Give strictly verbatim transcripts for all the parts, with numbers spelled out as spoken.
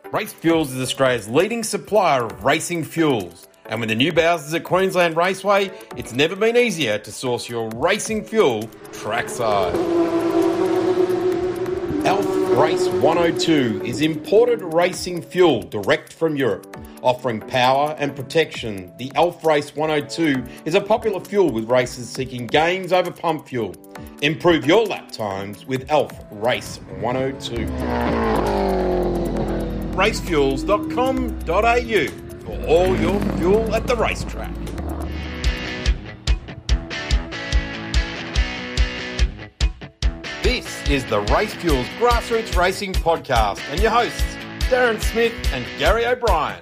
Race Fuels is Australia's leading supplier of racing fuels. And with the new Bowsers at Queensland Raceway, it's never been easier to source your racing fuel trackside. Alf Race one oh two is imported racing fuel direct from Europe. Offering power and protection, the Alf Race one oh two is a popular fuel with racers seeking gains over pump fuel. Improve your lap times with Alf Race one oh two. racefuels dot com dot a u for all your fuel at the racetrack. This is the Race Fuels Grassroots Racing Podcast and your hosts, Darren Smith and Gary O'Brien.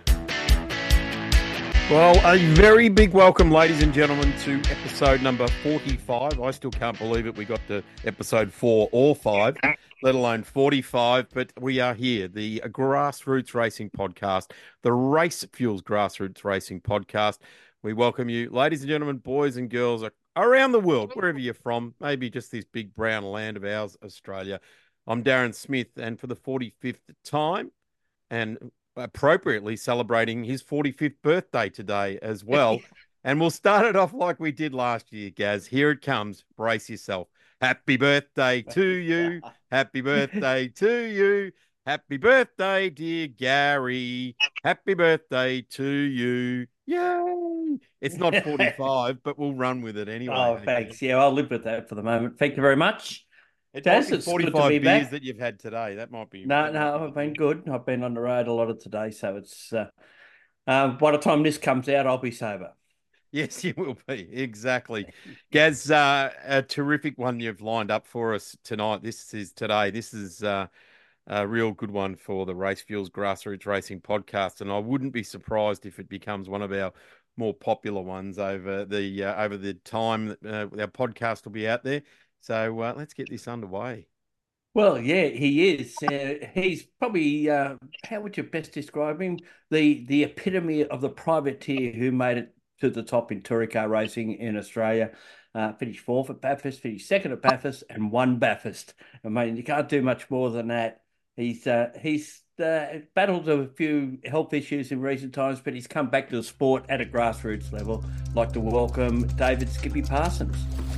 Well, a very big welcome, ladies and gentlemen, to episode number forty-five. I still can't believe it. We got to episode four or five, let alone forty-five, but we are here, the Grassroots Racing Podcast, the Race Fuels Grassroots Racing Podcast. We welcome you, ladies and gentlemen, boys and girls around the world, wherever you're from, maybe just this big brown land of ours, Australia. I'm Darren Smith, and for the forty-fifth time, and appropriately celebrating his forty-fifth birthday today as well. And we'll start it off like we did last year, Gaz. Here it comes. Brace yourself. Happy birthday to you. Happy birthday to you. Happy birthday, dear Gary. Happy birthday to you. Yay. It's not forty-five, but we'll run with it anyway. Oh, thanks. Yeah, I'll live with that for the moment. Thank you very much. It might be forty-five beers back. That you've had today. That might be. No, no, I've been good. I've been on the road a lot of today, so it's. Uh, uh, by the time this comes out, I'll be sober. Yes, you will be. Exactly. Gaz, uh, a terrific one you've lined up for us tonight. This is today. This is uh, a real good one for the Race Fuels Grassroots Racing Podcast, and I wouldn't be surprised if it becomes one of our more popular ones over the uh, over the time that uh, our podcast will be out there. So uh, let's get this underway. Well, yeah, he is. Uh, he's probably, uh, how would you best describe him? The the epitome of the privateer who made it to the top in touring car racing in Australia. Uh, finished fourth at Bathurst, finished second at Bathurst, and won Bathurst. I mean, you can't do much more than that. He's uh, he's uh, battled a few health issues in recent times, but he's come back to the sport at a grassroots level. I'd like to welcome David Skippy Parsons.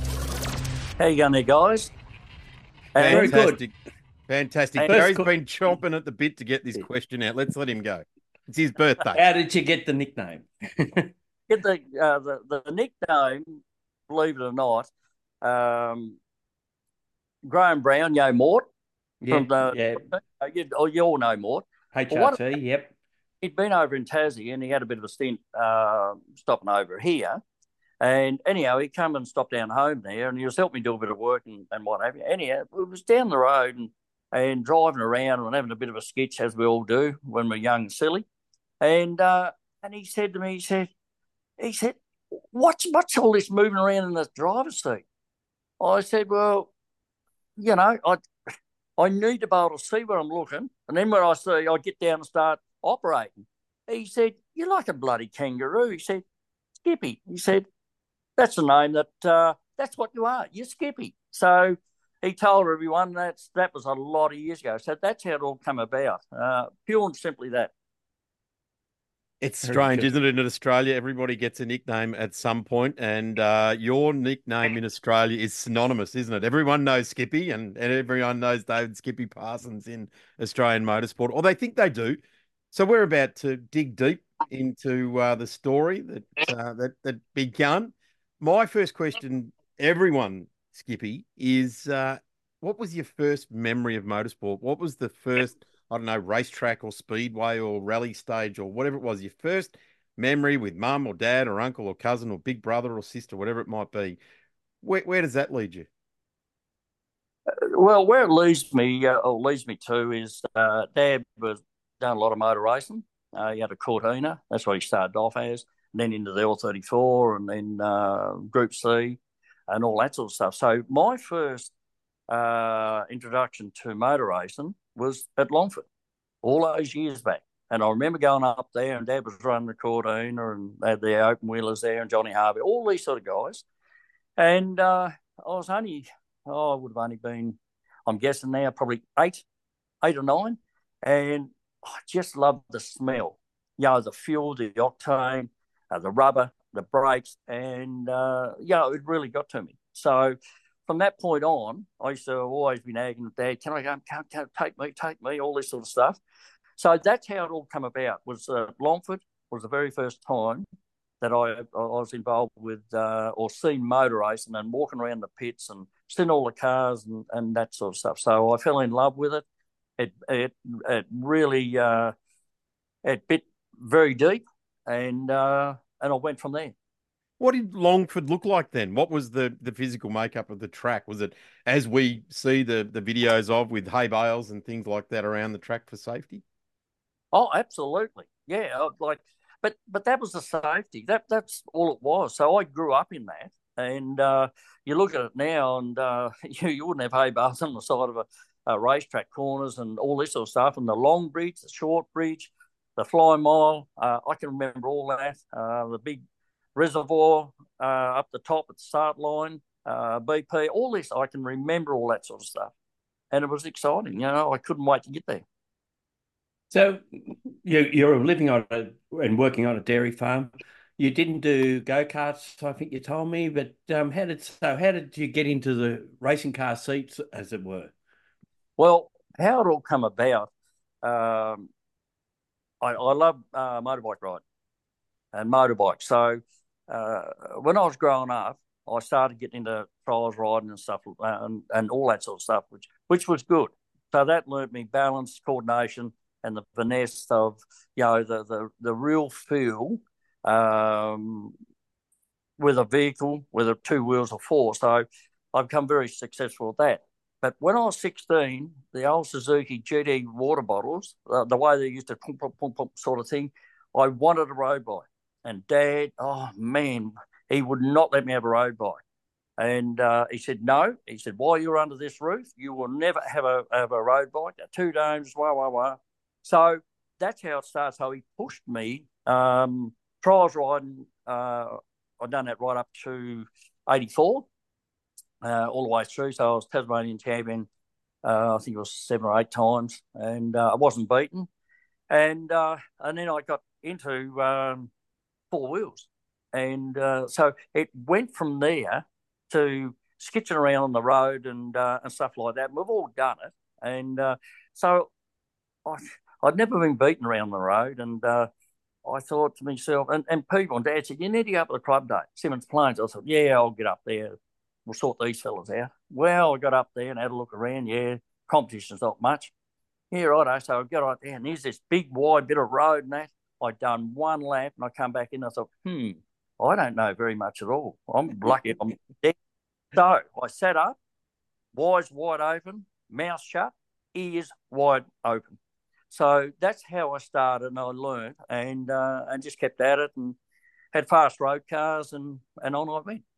How you going there, guys? Fantastic. Very good. Fantastic. Gary's been chomping at the bit to get this question out. Let's let him go. It's his birthday. How did you get the nickname? Get the, uh, the the nickname, believe it or not, um, Graham Brown, Yo Mort. Yeah, from the, yeah. Uh, you, oh, you all know Mort. H R T, well, yep. He'd been over in Tassie and he had a bit of a stint uh, stopping over here. And anyhow, he come and stopped down home there and he was helping me do a bit of work and, and what have you. Anyhow, it was down the road and, and driving around and having a bit of a sketch, as we all do when we're young and silly. And uh, and he said to me, he said, he said, what's, what's all this moving around in the driver's seat? I said, well, you know, I I need to be able to see where I'm looking. And then when I see, I get down and start operating. He said, you're like a bloody kangaroo. He said, Skippy. He said, that's the name that, uh, that's what you are. You're Skippy. So he told everyone that's, that was a lot of years ago. So that's how it all came about. Uh, pure and simply that. It's strange, isn't it? In Australia, everybody gets a nickname at some point, and uh, your nickname in Australia is synonymous, isn't it? Everyone knows Skippy, and, and everyone knows David Skippy Parsons in Australian motorsport, or they think they do. So we're about to dig deep into uh, the story that uh, that that began. My first question, everyone, Skippy, is uh, what was your first memory of motorsport? What was the first, I don't know, racetrack or speedway or rally stage or whatever it was, your first memory with mum or dad or uncle or cousin or big brother or sister, whatever it might be? Where, where does that lead you? Well, where it leads me, uh, or leads me to, is uh, Dad was done a lot of motor racing. Uh, he had a Cortina. That's what he started off as. And then into the L thirty-four and then uh, Group C and all that sort of stuff. So my first uh, introduction to motor racing was at Longford all those years back. And I remember going up there and Dad was running the Cortina and they had the open wheelers there and Johnny Harvey, all these sort of guys. And uh, I was only, oh, I would have only been, I'm guessing now, probably eight, eight or nine. And I just love the smell. You know, the fuel, the octane, uh, the rubber, the brakes, and uh, you know, it really got to me. So from that point on, I used to always be nagging at Dad, "Can I go? Can, can take me, take me?" All this sort of stuff. So that's how it all come about. Was uh, Longford was the very first time that I, I was involved with uh, or seen motor racing and walking around the pits and seeing all the cars and, and that sort of stuff. So I fell in love with it. It it it really uh, it bit very deep, and uh, and I went from there. What did Longford look like then? What was the, the physical makeup of the track? Was it as we see the, the videos of with hay bales and things like that around the track for safety? Oh, absolutely, yeah. Like, but but that was the safety. That that's all it was. So I grew up in that, and uh, you look at it now, and uh, you you wouldn't have hay bales on the side of a, a racetrack corners and all this sort of stuff, and the long bridge, the short bridge, the fly mile. Uh, I can remember all that. Uh, the big reservoir uh, up the top at the start line, uh, B P, all this. I can remember all that sort of stuff, and it was exciting. You know, I couldn't wait to get there. So you you're living on a, and working on a dairy farm. You didn't do go-karts, I think you told me, but um, how did so how did you get into the racing car seats, as it were? Well, how it all come about, um, I, I love uh, motorbike riding and motorbikes. So uh, when I was growing up, I started getting into trials riding and stuff uh, and, and all that sort of stuff, which which was good. So that learnt me balance, coordination, and the finesse of, you know, the the, the real feel um, with a vehicle, whether two wheels or four. So I've become very successful at that. But when I was sixteen, the old Suzuki G T water bottles, uh, the way they used to pump, pump, pump, pump sort of thing, I wanted a road bike. And Dad, oh man, he would not let me have a road bike. And uh, he said, no. He said, while you're under this roof, you will never have a have a road bike. Two domes, wah, wah, wah. So that's how it starts. So he pushed me. Um, trials riding, uh, I've done that right up to eighty-four, uh, all the way through. So I was Tasmanian champion, uh, I think it was seven or eight times, and uh, I wasn't beaten. And uh, and then I got into um, four wheels. And uh, so it went from there to skitching around on the road and uh, and stuff like that. And we've all done it. And uh, so I, I'd never been beaten around the road. And uh, I thought to myself, and, and people and Dad said, you need to go up to the club day, Symmons Plains. I thought, yeah, I'll get up there. We'll sort these fellas out. Well, I got up there and had a look around. Yeah, competition's not much. Yeah, righto. So I got right there, and there's this big, wide bit of road and that. I'd done one lap, and I come back in, and I thought, hmm, I don't know very much at all. I'm lucky I'm dead. So I sat up, eyes wide open, mouth shut, ears wide open. So that's how I started, and I learned, and uh, and just kept at it, and had fast road cars, and, and on I went.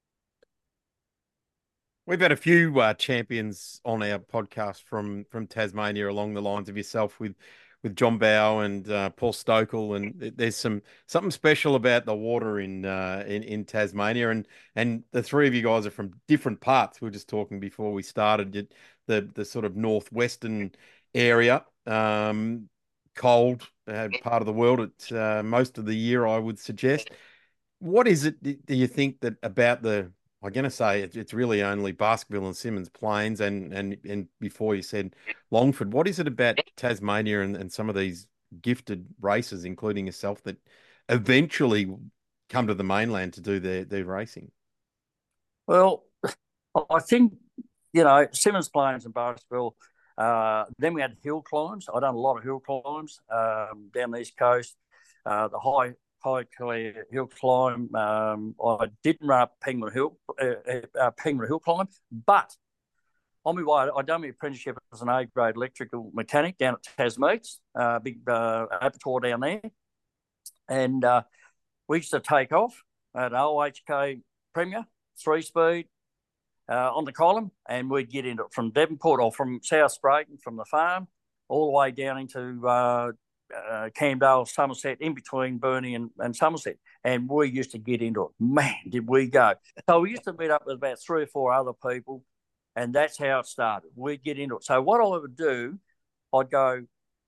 We've had a few uh, champions on our podcast from from Tasmania along the lines of yourself with with John Bowe and uh, Paul Stokel, and there's some something special about the water in uh, in in Tasmania, and and the three of you guys are from different parts. We were just talking before we started the the sort of northwestern area, um, cold uh, part of the world at uh, most of the year, I would suggest. What is it do you think that about the I'm going to say it, it's really only Baskerville and Symmons Plains, and and and before you said Longford. What is it about Tasmania and, and some of these gifted racers, including yourself, that eventually come to the mainland to do their, their racing? Well, I think, you know, Symmons Plains and Baskerville. Uh, then we had hill climbs. I've done a lot of hill climbs um, down the east coast. Uh, the high High Clear Hill climb. Um, I didn't run up Penguin Hill, uh, uh, Penguin Hill climb, but on my way, I done my apprenticeship as an A-grade electrical mechanic down at Tasmeets, uh, big uh, abattoir down there, and uh, we used to take off at an O H K Premier three-speed uh, on the column, and we'd get into it from Devonport or from South Sprayton, from the farm, all the way down into uh, Uh, Camdale, Somerset, in between Burnie and, and Somerset. And we used to get into it. Man, did we go. So we used to meet up with about three or four other people, and that's how it started. We'd get into it. So what I would do, I'd go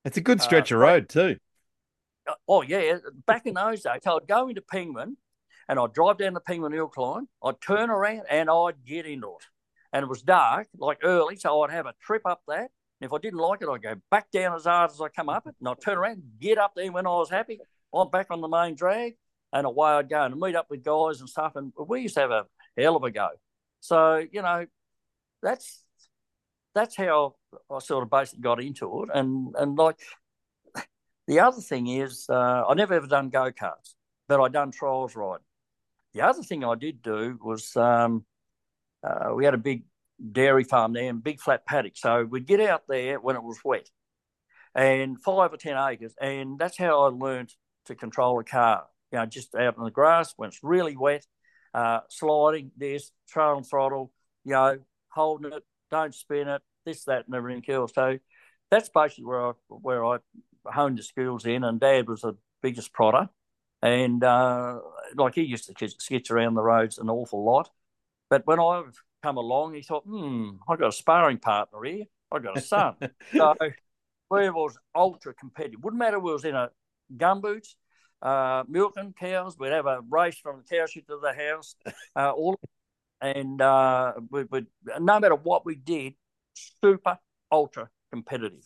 It's a good Uh, stretch of great- road too. oh, yeah. Back in those days, I'd go into Penguin and I'd drive down the Penguin Hill Climb. I'd turn around and I'd get into it. And it was dark, like early, so I'd have a trip up that. And if I didn't like it, I'd go back down as hard as I come up it, and I'd turn around, get up there when I was happy. I'm back on the main drag, and away I'd go and meet up with guys and stuff. And we used to have a hell of a go. So, you know, that's that's how I sort of basically got into it. And and like the other thing is, uh, I never ever done go karts, but I done trials riding. The other thing I did do was um, uh, we had a big dairy farm there and big flat paddock, so we'd get out there when it was wet, and five or ten acres, and that's how I learned to control a car. You know, just out in the grass when it's really wet, uh, sliding this, trailing throttle, you know, holding it, don't spin it, this, that, and everything else. So that's basically where I where I honed the skills in. And Dad was the biggest prodder, and uh, like he used to sketch around the roads an awful lot. But when I come along, he thought, hmm, I've got a sparring partner here. I've got a son. So we was ultra competitive. Wouldn't matter if we was in a gumboots, uh, milking cows. We'd have a race from the cow shed to the house, uh, all, and uh, we would, no matter what we did, super ultra competitive.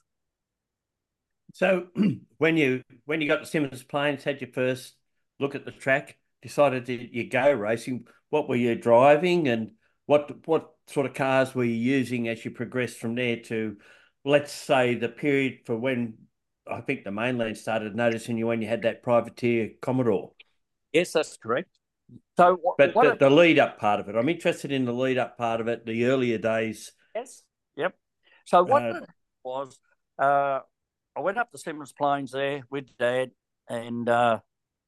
So when you when you got to Simmons Plains, had your first look at the track, decided that you go racing, what were you driving, and what what sort of cars were you using as you progressed from there to, let's say, the period for when I think the mainland started noticing you when you had that privateer Commodore? Yes, that's correct. So, what, but what the, the lead up part of it, I'm interested in the lead up part of it, the earlier days. Yes, yep. So what Uh, it was, uh, I went up to Simmons Plains there with Dad, and uh,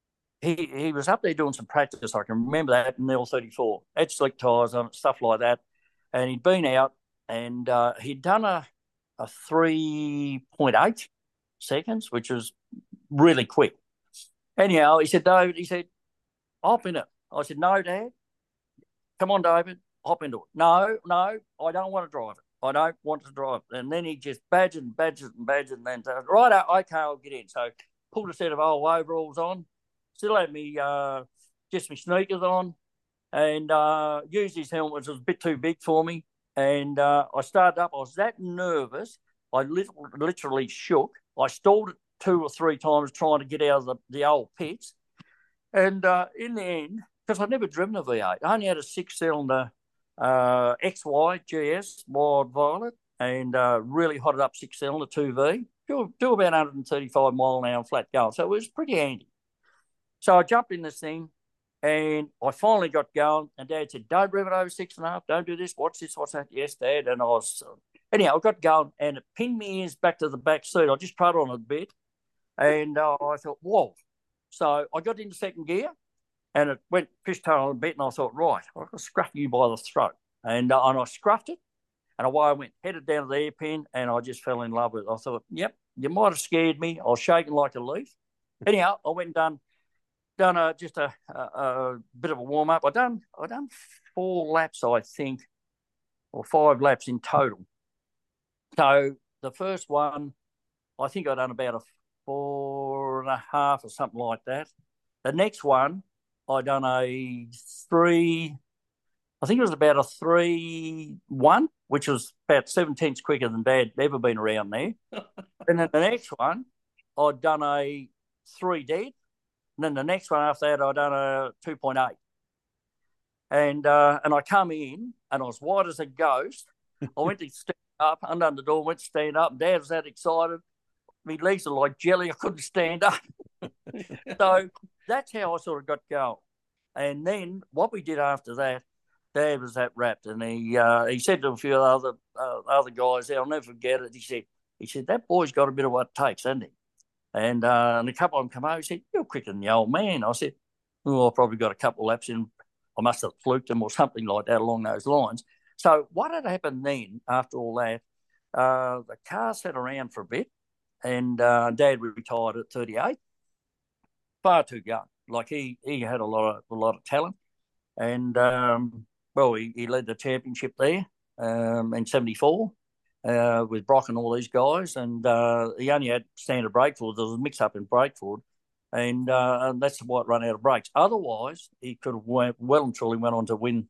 he he was up there doing some practice. I can remember that in L thirty-four. Had slick tyres on it, stuff like that. And he'd been out, and uh, he'd done a a three point eight seconds, which was really quick. Anyhow, he said, David, he said, hop in it. I said, no, Dad. Come on, David, hop into it. No, no, I don't want to drive it. I don't want to drive it. And then he just badgered and badgered and badgered, and then said, right, okay, I'll get in. So pulled a set of old overalls on, still had me uh, just my sneakers on, and uh, used his helmet, which was a bit too big for me. And uh, I started up. I was that nervous, I literally shook. I stalled it two or three times trying to get out of the, the old pits. And uh, in the end, because I'd never driven a V eight, I only had a six-cylinder uh, X Y G S, Wild Violet, and uh, really hotted up six-cylinder two V, do, do about one hundred thirty-five mile an hour flat going. So it was pretty handy. So I jumped in this thing, and I finally got going, and Dad said, don't rev it over six and a half, don't do this, watch this, what's that? Yes, Dad. And I was, uh, anyhow, I got going, and it pinned me ears back to the back seat. I just put on a bit, and uh, I thought, whoa. So I got into second gear, and it went fishtail a bit, and I thought, right, I'll scruff you by the throat. And, uh, and I scruffed it, and away I went, headed down to the hairpin, and I just fell in love with it. I thought, yep, you might have scared me. I was shaking like a leaf. Anyhow, I went and done, done a, just a, a, a bit of a warm-up. I done, I done four laps, I think, or five laps in total. So the first one, I think I done about a four and a half or something like that. The next one, I done a three, I think it was about a three one, which was about seven tenths quicker than Dad ever been around there. And then the next one, I'd done a three dead. And then the next one after that, I'd done a two point eight. And uh, and I come in, and I was white as a ghost. I went to stand up, under the door, went to stand up. And Dad was that excited. My legs are like jelly. I couldn't stand up. So that's how I sort of got going. And then what we did after that, Dad was that wrapped, and he uh, he said to a few other uh, other guys, I'll never forget it. He said, he said that boy's got a bit of what it takes, hasn't he? And uh, and a couple of them come over. He said, you're quicker than the old man. I said, well, I've probably got a couple of laps in. I must have fluked him or something like that along those lines. So what had happened then after all that? Uh, the car sat around for a bit, and uh, Dad retired at thirty-eight. Far too young. Like he he had a lot of a lot of talent, and um, well, he, he led the championship there um, in seventy-four, uh, with Brock and all these guys, and uh, he only had standard brake fluid. There was a mix-up in brake fluid, and, uh, and that's why it ran out of brakes. Otherwise, he could have went, well and truly went on to win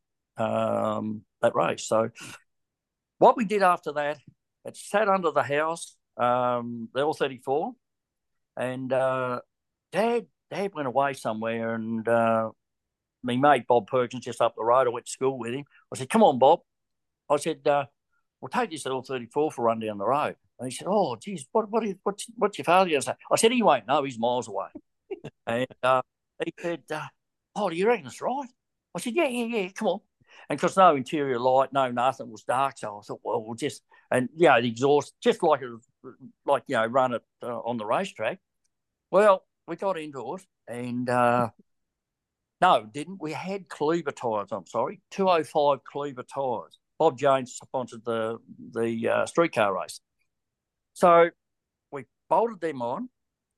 um, that race. So what we did after that, it sat under the house, um, the L thirty-four, and uh, Dad, Dad went away somewhere, and uh, my mate Bob Perkins just up the road. I went to school with him. I said, "Come on, Bob." I said, uh, "We'll take this L thirty-four for a run down the road." And he said, "Oh, geez, what, what, what's, what's your father going to say?" I said, "He won't know. He's miles away." And uh, he said, uh, "Oh, do you reckon it's right?" I said, "Yeah, yeah, yeah. Come on." And because no interior light, no nothing, it was dark, so I thought, well, we'll just and you know the exhaust just like it was, like you know run it uh, on the racetrack. Well, we got into it, and uh, no, didn't we had Kleber tyres? I'm sorry, two oh five Kleber tyres. Bob Jones sponsored the the uh, streetcar race, so we bolted them on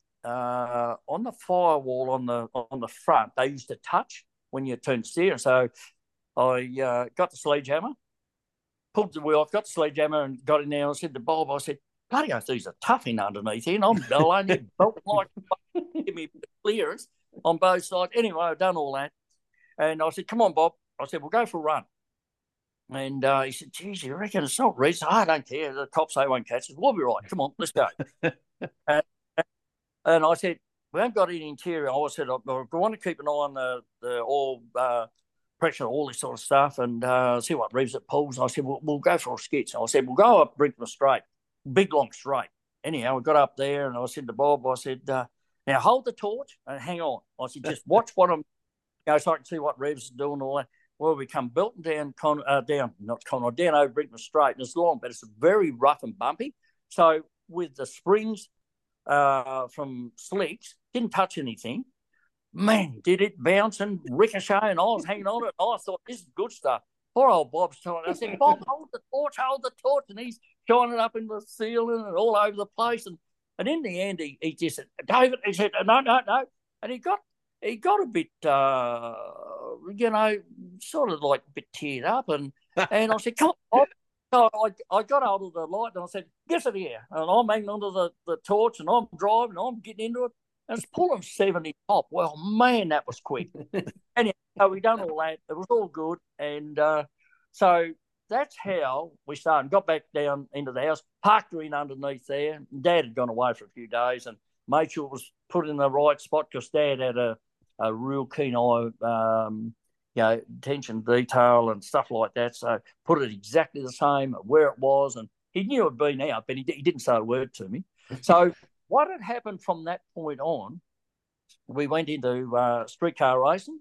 uh, on the firewall on the on the front. They used to touch when you turned steer, so I uh, got the sledgehammer, pulled the wheel off, got the sledgehammer and got in there. I said to Bob, I said, "Bloody oath, these are tough in underneath here, and I'm only belting like give me clearance on both sides." Anyway, I've done all that. And I said, "Come on, Bob." I said, "We'll go for a run." And uh, he said, "Geez, you reckon it's not red?" I don't care. The cops, they won't catch us. We'll be right. Come on, let's go. and, and I said, "We haven't got any interior." I said, "I, I want to keep an eye on the, the oil uh, pressure, all this sort of stuff, and uh, see what revs it pulls." And I said, we'll, we'll go for a sketch. And I said, "We'll go up Brinkman Straight, big long straight." Anyhow, we got up there, and I said to Bob, I said, uh, "Now hold the torch and hang on." I said, "Just watch what I'm, you know, so I can see what revs are doing and all that." Well, we come belting down, Con, uh, down, not Conroy, down over Brinkman Straight, and it's long, but it's very rough and bumpy. So with the springs uh, from slicks, didn't touch anything. Man, did it bounce and ricochet, and I was hanging on it. I thought, this is good stuff. Poor old Bob's telling I said, "Bob, hold the torch, hold the torch." And he's shining up in the ceiling and all over the place. And, and in the end, he, he just said, "David," he said, "no, no, no." And he got he got a bit, uh, you know, sort of like a bit teared up. And, and I said, "Come on, Bob." So I, I got out of the light and I said, "Get it here." And I'm hanging onto the, the torch and I'm driving, I'm getting into it. And it's pulling seventy top. Well, man, that was quick. Anyway, so we done all that. It was all good. And uh, so that's how we started. Got back down into the house, parked her in underneath there. Dad had gone away for a few days and made sure it was put in the right spot because Dad had a, a real keen eye, um, you know, attention to detail and stuff like that. So put it exactly the same where it was. And he knew it had been out, but he, he didn't say a word to me. So what had happened from that point on, we went into uh, streetcar racing,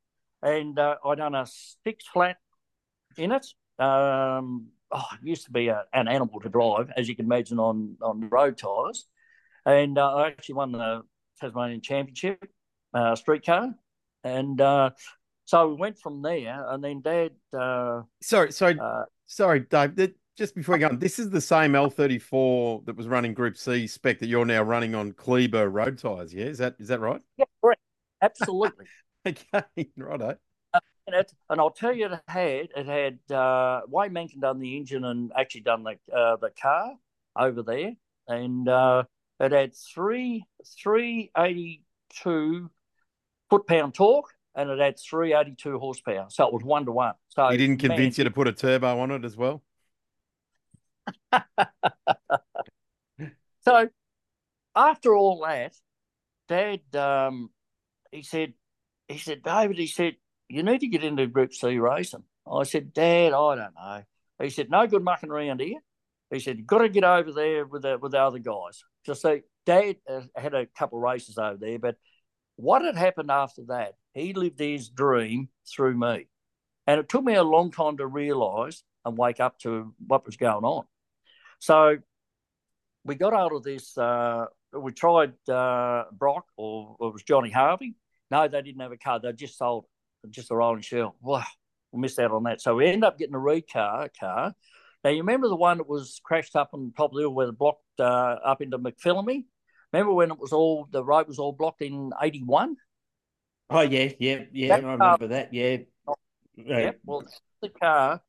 and uh, I done a six flat in it. Um, oh, it used to be a, an animal to drive, as you can imagine, on, on road tyres. And uh, I actually won the Tasmanian Championship uh, streetcar. And uh, so we went from there, and then Dad... Uh, sorry, sorry, uh, sorry, Dave. Just before we go on, this is the same L thirty-four that was running Group C spec that you're now running on Kleber road tyres, yeah? Is that is that right? Yeah, correct. Absolutely. Okay, righto. Uh, and, it, and I'll tell you, it had it had uh, Wayne Mencken done the engine and actually done the uh, the car over there, and uh, it had three three eighty two foot pound torque, and it had three eighty two horsepower, so it was one to one. So he didn't convince man, you to put a turbo on it as well. So after all that, Dad, um, he said, he said, "David," he said, "you need to get into Group C racing." I said, "Dad, I don't know." He said, "No good mucking around here." He said, "You've got to get over there with the, with the other guys." So see, Dad had a couple of races over there, but what had happened after that, he lived his dream through me. And it took me a long time to realise and wake up to what was going on. So we got out of this. Uh, we tried uh, Brock, or, or it was Johnny Harvey. No, they didn't have a car. They just sold just a rolling shell. Wow, we missed out on that. So we ended up getting a recar car. Now, you remember the one that was crashed up on top of the hill where the blocked uh, up into McPhillamy? Remember when it was all, the road was all blocked in eighty-one? Oh, yeah, yeah, yeah. That, I remember uh, that, yeah. Yeah, well, the car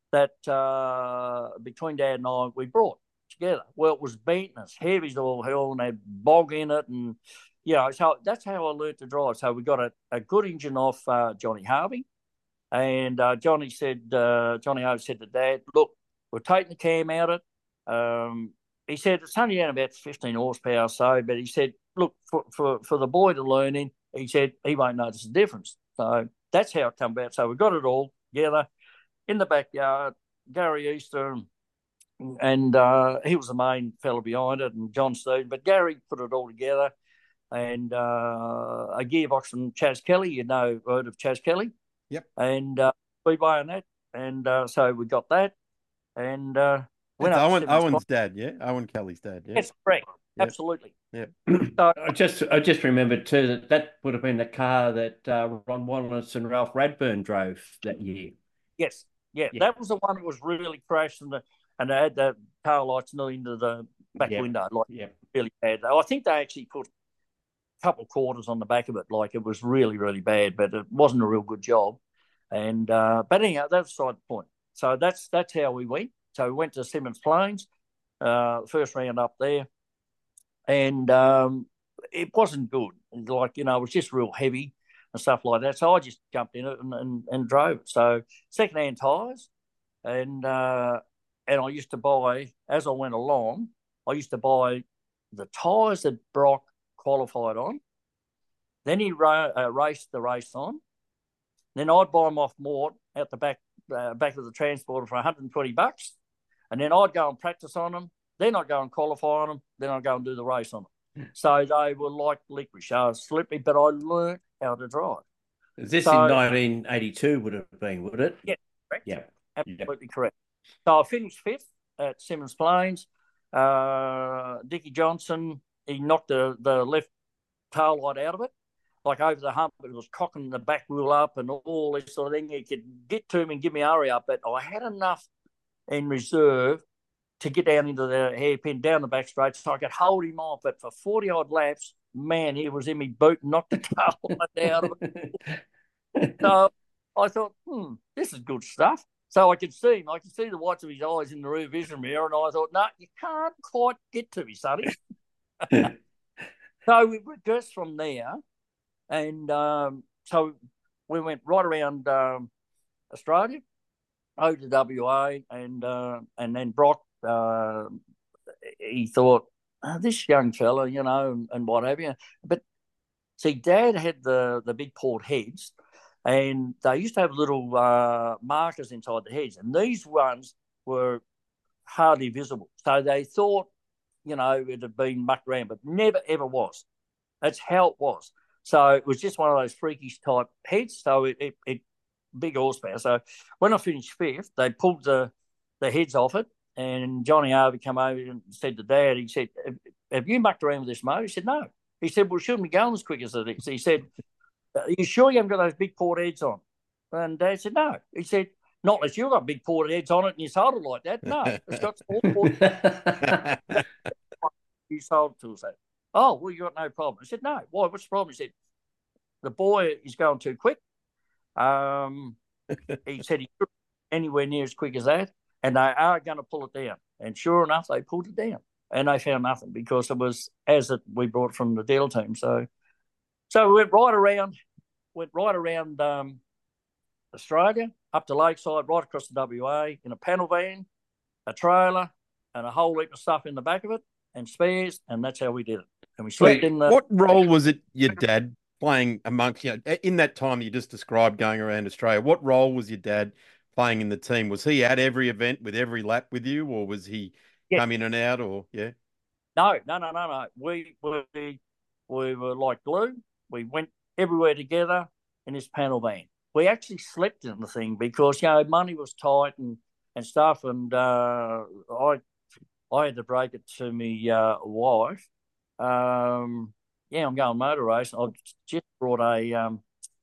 that uh, between Dad and I we brought together. Well, it was beaten as heavy as all hell, and had bog in it, and you know, so that's how I learnt to drive. So we got a, a good engine off uh, Johnny Harvey, and uh, Johnny said, uh, Johnny Harvey said to Dad, "Look, we're taking the cam out of it." Um, he said it's only down about fifteen horsepower or so, but he said, "Look, for, for for the boy to learn in," he said he won't notice the difference. So that's how it come about. So we got it all together in the backyard. Gary Easter and and uh, he was the main fella behind it, and John Stone. But Gary put it all together, and uh, a gearbox from Chaz Kelly. You know, heard of Chaz Kelly? Yep. And uh, speedway on that, and uh, so we got that, and uh, went It's up. Owen, Owen's dad, yeah, Owen Kelly's dad, yeah. That's correct. Yep. Absolutely. Yeah. So I just I just remembered too that that would have been the car that uh, Ron Wallace and Ralph Radburn drove that year. Yes. Yeah, Yeah. that was the one that was really crashed, and the and they had the tail lights nearly into the back Yeah. window, like Yeah. really bad. I think they actually put a couple of quarters on the back of it, like it was really, really bad, but it wasn't a real good job. And uh, but anyhow, that's beside the point. So that's that's how we went. So we went to Simmons Plains, uh, first round up there, and um, it wasn't good. Like, you know, it was just real heavy and stuff like that. So I just jumped in it and, and, and drove it. So second-hand tyres, and uh, and I used to buy, as I went along, I used to buy the tyres that Brock qualified on. Then he ra- uh, raced the race on. Then I'd buy them off Mort out the back uh, back of the transporter for one hundred twenty bucks, and then I'd go and practice on them. Then I'd go and qualify on them. Then I'd go and do the race on them. So they were like licorice. They were slippery, but I learnt how to drive. Is this So- in nineteen eighty-two? Would have been, would it? Yeah, correct. Yeah. Absolutely correct. So I finished fifth at Simmons Plains. Uh, Dickie Johnson, he knocked the, the left tail light out of it, like over the hump. It was cocking the back wheel up and all this sort of thing. He could get to me and give me a hurry up, but I had enough in reserve to get down into the hairpin, down the back straight, so I could hold him off. But for forty odd laps, man, he was in me boot and knocked the tail light out of it. So I thought, hmm, this is good stuff. So I could see him. I could see the whites of his eyes in the rear vision mirror, and I thought, no, you can't quite get to me, sonny. So we regressed from there, and um, so we went right around um, Australia, over to W A, and uh, and then Brock, uh, he thought, oh, this young fella, you know, and, and what have you. But see, Dad had the, the big port heads, and they used to have little uh, markers inside the heads, and these ones were hardly visible. So they thought, you know, it had been mucked around, but never, ever was. That's how it was. So it was just one of those freakish type heads. So it, it, it big horsepower. So when I finished fifth, they pulled the, the heads off it, and Johnny Harvey came over and said to Dad, he said, have, have you mucked around with this motor? He said, no. He said, well, shouldn't be going as quick as it is. He said, are you sure you haven't got those big port heads on? And Dad said, no. He said, not unless you've got big port heads on it and you sold it like that. No, it's got small port heads. You sold it to us. Oh, well, you got no problem. I said, no. Why? What's the problem? He said, the boy is going too quick. Um, he said he couldn't anywhere near as quick as that, and they are going to pull it down. And sure enough, they pulled it down, and they found nothing because it was as it we brought from the deal team. So, so we went right around, went right around um, Australia, up to Lakeside, right across the W A in a panel van, a trailer, and a whole heap of stuff in the back of it, and spares, and that's how we did it. And we slept Wait, in the. what role was it your dad playing amongst, you know, in that time you just described going around Australia? What role was your dad playing in the team? Was he at every event with every lap with you, or was he Yeah. come in and out, or yeah? No, no, no, no, no. We we we were like glue. We went everywhere together in this panel van. We actually slept in the thing because, you know, money was tight and, and stuff, and uh, I I had to break it to me uh, wife. Um, yeah, I'm going motor racing. I've just brought a um,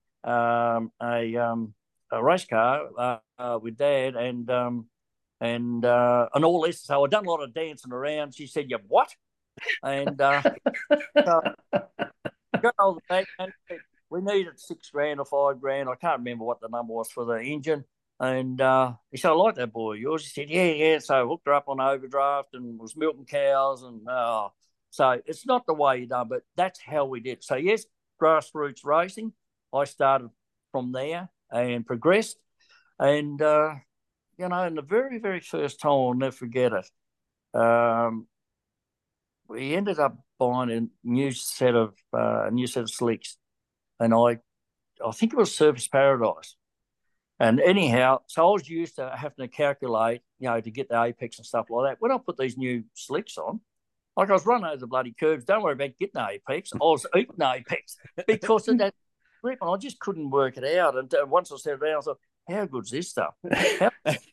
um, a um, a race car uh, uh, with Dad, and um, and uh, and all this. So I've done a lot of dancing around. She said, "You what?" And uh, so got all the back. And we needed six grand or five grand. I can't remember what the number was for the engine. And uh, he said, I like that boy of yours. He said, yeah, yeah. So I hooked her up on overdraft and was milking cows. And uh, so it's not the way you done, but that's how we did. So, yes, grassroots racing. I started from there and progressed. And, uh, you know, and the very, very first time, I'll never forget it, um, we ended up buying a new set of uh, new set of slicks. And I, I think it was Surface Paradise. And anyhow, so I was used to having to calculate, you know, to get the apex and stuff like that. When I put these new slicks on, like I was running over the bloody curves, don't worry about getting the apex. I was eating the apex because of that grip, and I just couldn't work it out. And uh, once I settled down, I thought, how good's this stuff? How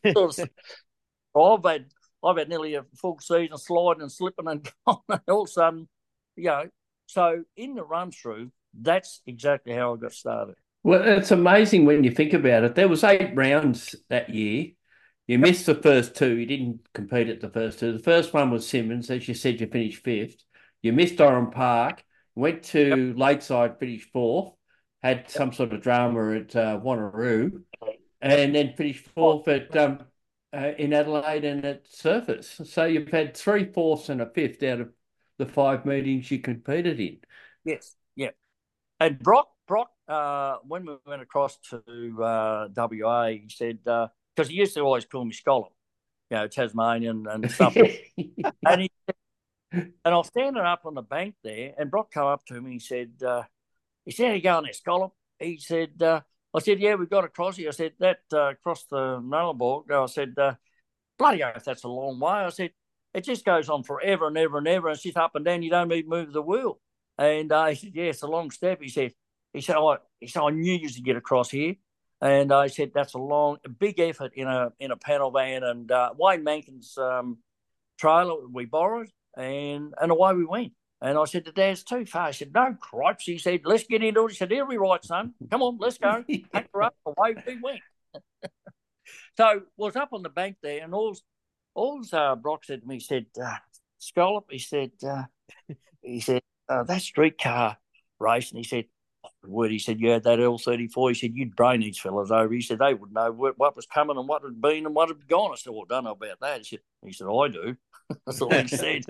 I've had, I've had nearly a full season sliding and slipping and going, and all of a sudden, you know, so in the run through, that's exactly how I got started. Well, it's amazing when you think about it. There was eight rounds that year. You missed the first two. You didn't compete at the first two. The first one was Simmons. As you said, you finished fifth. You missed Oran Park. Went to yep. Lakeside, finished fourth. Had yep. some sort of drama at uh, Wanneroo. And then finished fourth at um, uh, in Adelaide and at Surface. So you've had three fourths and a fifth out of the five meetings you competed in. Yes, yeah. And Brock, Brock, uh, when we went across to uh, W A, he said, because uh, he used to always call me Scholar, you know, Tasmanian and stuff. and, he, and I was standing up on the bank there, and Brock came up to me and he said, uh, he said, how you going there, Scholar? He said, uh, I said, yeah, we got across here. I said, that uh, across the Nullarbor. I said, uh, bloody oath, that's a long way. I said, it just goes on forever and ever and ever, and it's just up and down. You don't even move the wheel. And uh, he said, yeah, it's a long step. He said, he said, I, he said, I knew you to get across here. And I said, that's a long, a big effort in a in a panel van. And uh, Wayne Mankin's um, trailer we borrowed, and, and away we went. And I said to Dad's too far. He said, no, cripes. He said, let's get into it. He said, he'll be right, son. Come on, let's go. Pack her up. Away we went. So I was up on the bank there, and all, all uh, Brock said to me, he said, uh, Scallop, he said, uh, he said, uh, that streetcar race, and he said, oh, word, he said, you had that L thirty-four. He said, you'd brain these fellas over. He said, they would know what, what was coming and what had been and what had gone. I said, well, I don't know about that. He said, he said, I do. That's all he said.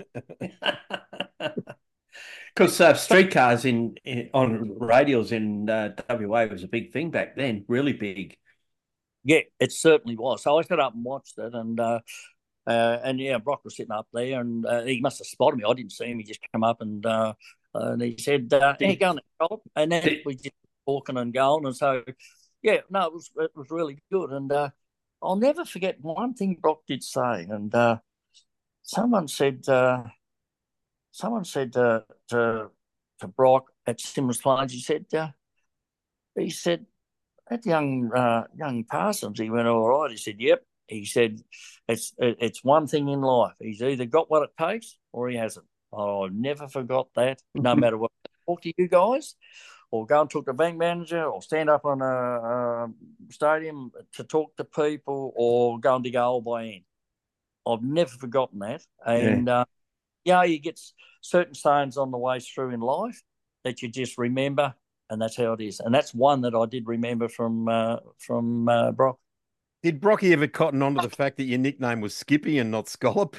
Because uh, streetcars in, in on radials in uh, W A was a big thing back then, really big. Yeah, it certainly was. So I sat up and watched it, and uh, uh, and yeah, Brock was sitting up there, and uh, he must have spotted me. I didn't see him. He just came up and uh, and he said, uh, "How you going?" And then we just talking and going, and so yeah, no, it was it was really good. And uh, I'll never forget one thing Brock did say, and uh, someone said. Uh, Someone said uh, to to Brock at Simmons Plains, he said, uh, he said, that young uh, young Parsons, he went, all right. He said, yep. He said, it's it's one thing in life. He's either got what it takes or he hasn't. Oh, I never forgot that. No matter what, talk to you guys, or go and talk to the bank manager, or stand up on a, a stadium to talk to people, or go and dig a hole by hand. I've never forgotten that. And yeah. Uh, Yeah, you get certain sayings on the way through in life that you just remember, and that's how it is. And that's one that I did remember from uh, from uh, Brock. Did Brocky ever cotton on to the fact that your nickname was Skippy and not Scallop?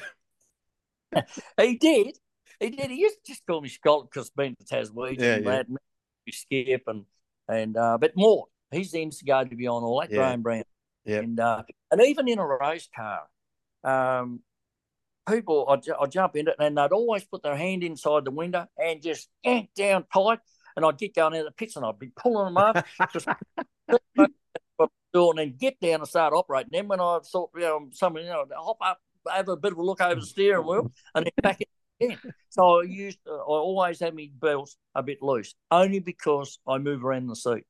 He did. He did. He used to just call me Scallop because being the Taswegian, yeah, yeah. Lad, Skip, and and uh, but more. He's the instigator to be on all that, yeah. Graham Brown. Yeah, and uh, and even in a race car. Um, People, I'd, I'd jump in it, and they'd always put their hand inside the window and just yank down tight. And I'd get going out of the pits, and I'd be pulling them up, just doing, and get down and start operating. Then when I thought, you know, someone, you know, hop up, have a bit of a look over the steering wheel, and then back in. So I used, uh, I always had my belts a bit loose, only because I move around the seat.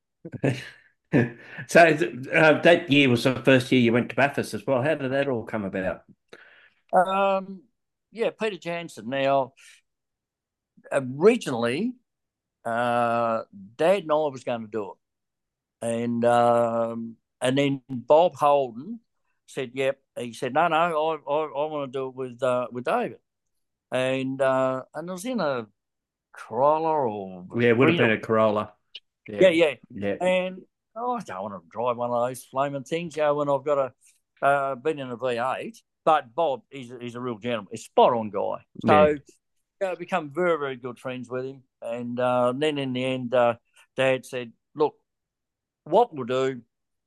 So uh, that year was the first year you went to Bathurst as well. How did that all come about? Um, yeah, Peter Jansen. Now, originally, uh, Dad and I was going to do it, and um, and then Bob Holden said, "Yep." He said, "No, no, I I, I want to do it with uh, with David," and uh, and it was in a Corolla or yeah, it would have been a Corolla. Yeah, yeah, yeah. yeah. And oh, I don't want to drive one of those flaming things, you know, when I've got a uh, been in a V eight. But Bob, he's he's a real gentleman, he's a spot on guy. So. Yeah. You know, become very, very good friends with him. And uh, then in the end, uh, Dad said, look, what we'll do,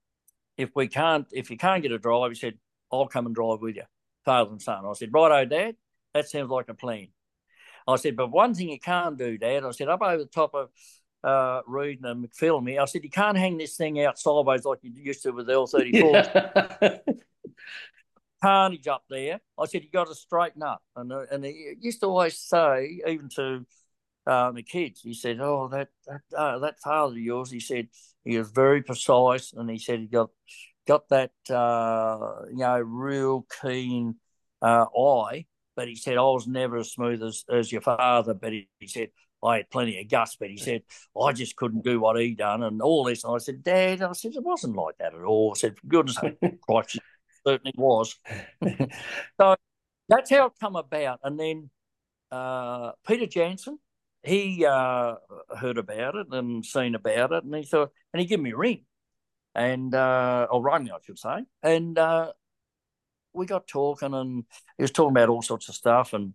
if we can't, if you can't get a drive, he said, I'll come and drive with you, father and son. I said, righto, Dad, that sounds like a plan. I said, but one thing you can't do, Dad, I said, up over the top of uh, Reed and McPhillamy, I said, you can't hang this thing out sideways like you used to with the L thirty-four. Yeah. Carnage up there. I said, you got to straighten up. And uh, and he used to always say, even to um, the kids, he said, oh, that that, uh, that father of yours, he said, he was very precise, and he said he got got that, uh, you know, real keen uh, eye, but he said, I was never as smooth as, as your father, but he, he said, I had plenty of guts, but he said, I just couldn't do what he done and all this. And I said, Dad, I said, it wasn't like that at all. I said, for goodness sake, Christ, certainly was. So that's how it come about. And then uh, Peter Jansen, he uh, heard about it and seen about it, and he thought, and he gave me a ring, and uh, or rang me, I should say, and uh, we got talking, and he was talking about all sorts of stuff, and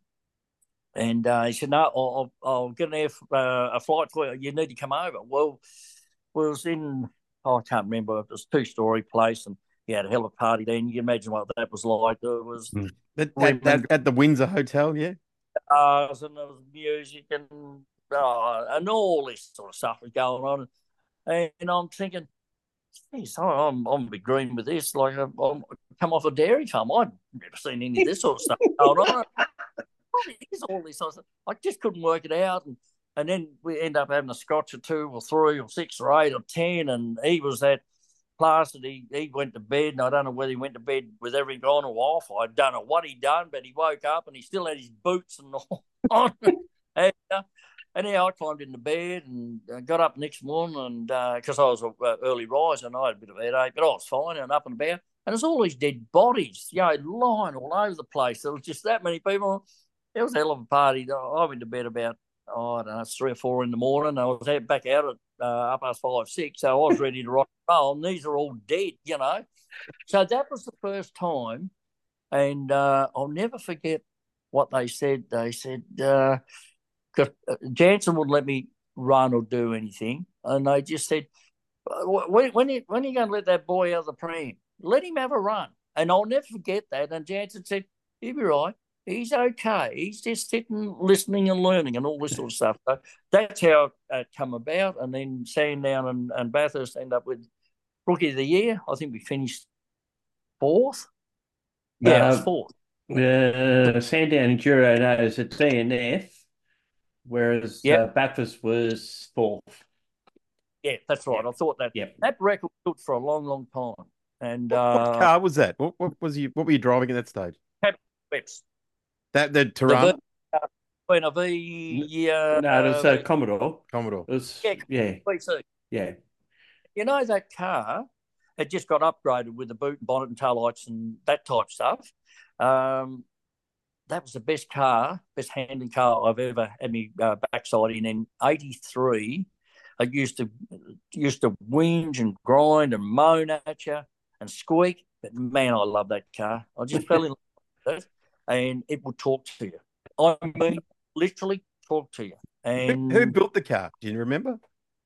and uh, he said, no, I'll, I'll get an air, uh, a flight for you. You need to come over. Well, we was in, oh, I can't remember, it was a two-story place, and he had a hell of a party then. You can imagine what that was like. It was mm. at, at, at, at the Windsor Hotel, yeah. Uh, and there was music and uh, and all this sort of stuff was going on, and, and I'm thinking, geez, I'm I'm a bit green with this. Like I'm, I'm come off a dairy farm. I'd never seen any of this sort of stuff going on. What is all this? I, was, I just couldn't work it out, and and then we end up having a scotch or two or three or six or eight or ten, and he was that plastered. He, he went to bed, and I don't know whether he went to bed with everything on or off. I don't know what he'd done, but he woke up and he still had his boots and all on. and, uh, anyhow, I climbed into bed and uh, got up next morning, and because uh, I was an uh, early riser and I had a bit of a headache, but I was fine and up and about. And there's all these dead bodies, you know, lying all over the place. There was just that many people. It was a hell of a party. I went to bed about, oh, I don't know, three or four in the morning. I was out, back out at uh, up past five, six, so I was ready to rock and roll, and these are all dead, you know. So that was the first time, and uh, I'll never forget what they said. They said, uh, Jansen wouldn't let me run or do anything, and they just said, when, when, you, when are you going to let that boy out of the pram? Let him have a run. And I'll never forget that. And Jansen said, he'll be right. He's okay. He's just sitting, listening and learning and all this sort of stuff. So that's how it come about. And then Sandown and, and Bathurst end up with Rookie of the Year. I think we finished fourth. Yeah, uh, it was fourth. Uh, Sandown and Juro knows at D N F, whereas yep. uh, Bathurst was fourth. Yeah, that's right. Yep. I thought that yep. that record was good for a long, long time. And what, uh, what car was that? What, what was you? What were you driving at that stage? Peps. That the Tirana? When a V, yeah. No, it was uh, Commodore. Commodore. It was, yeah, yeah. V C. Yeah. You know, that car had just got upgraded with the boot and bonnet and taillights and that type of stuff. Um, that was the best car, best handling car I've ever had me uh, backside in. In eighty-three, I used to used to whinge and grind and moan at you and squeak. But, man, I love that car. I just fell in love with it. And it will talk to you. I mean, literally talk to you. And who, who built the car? Do you remember?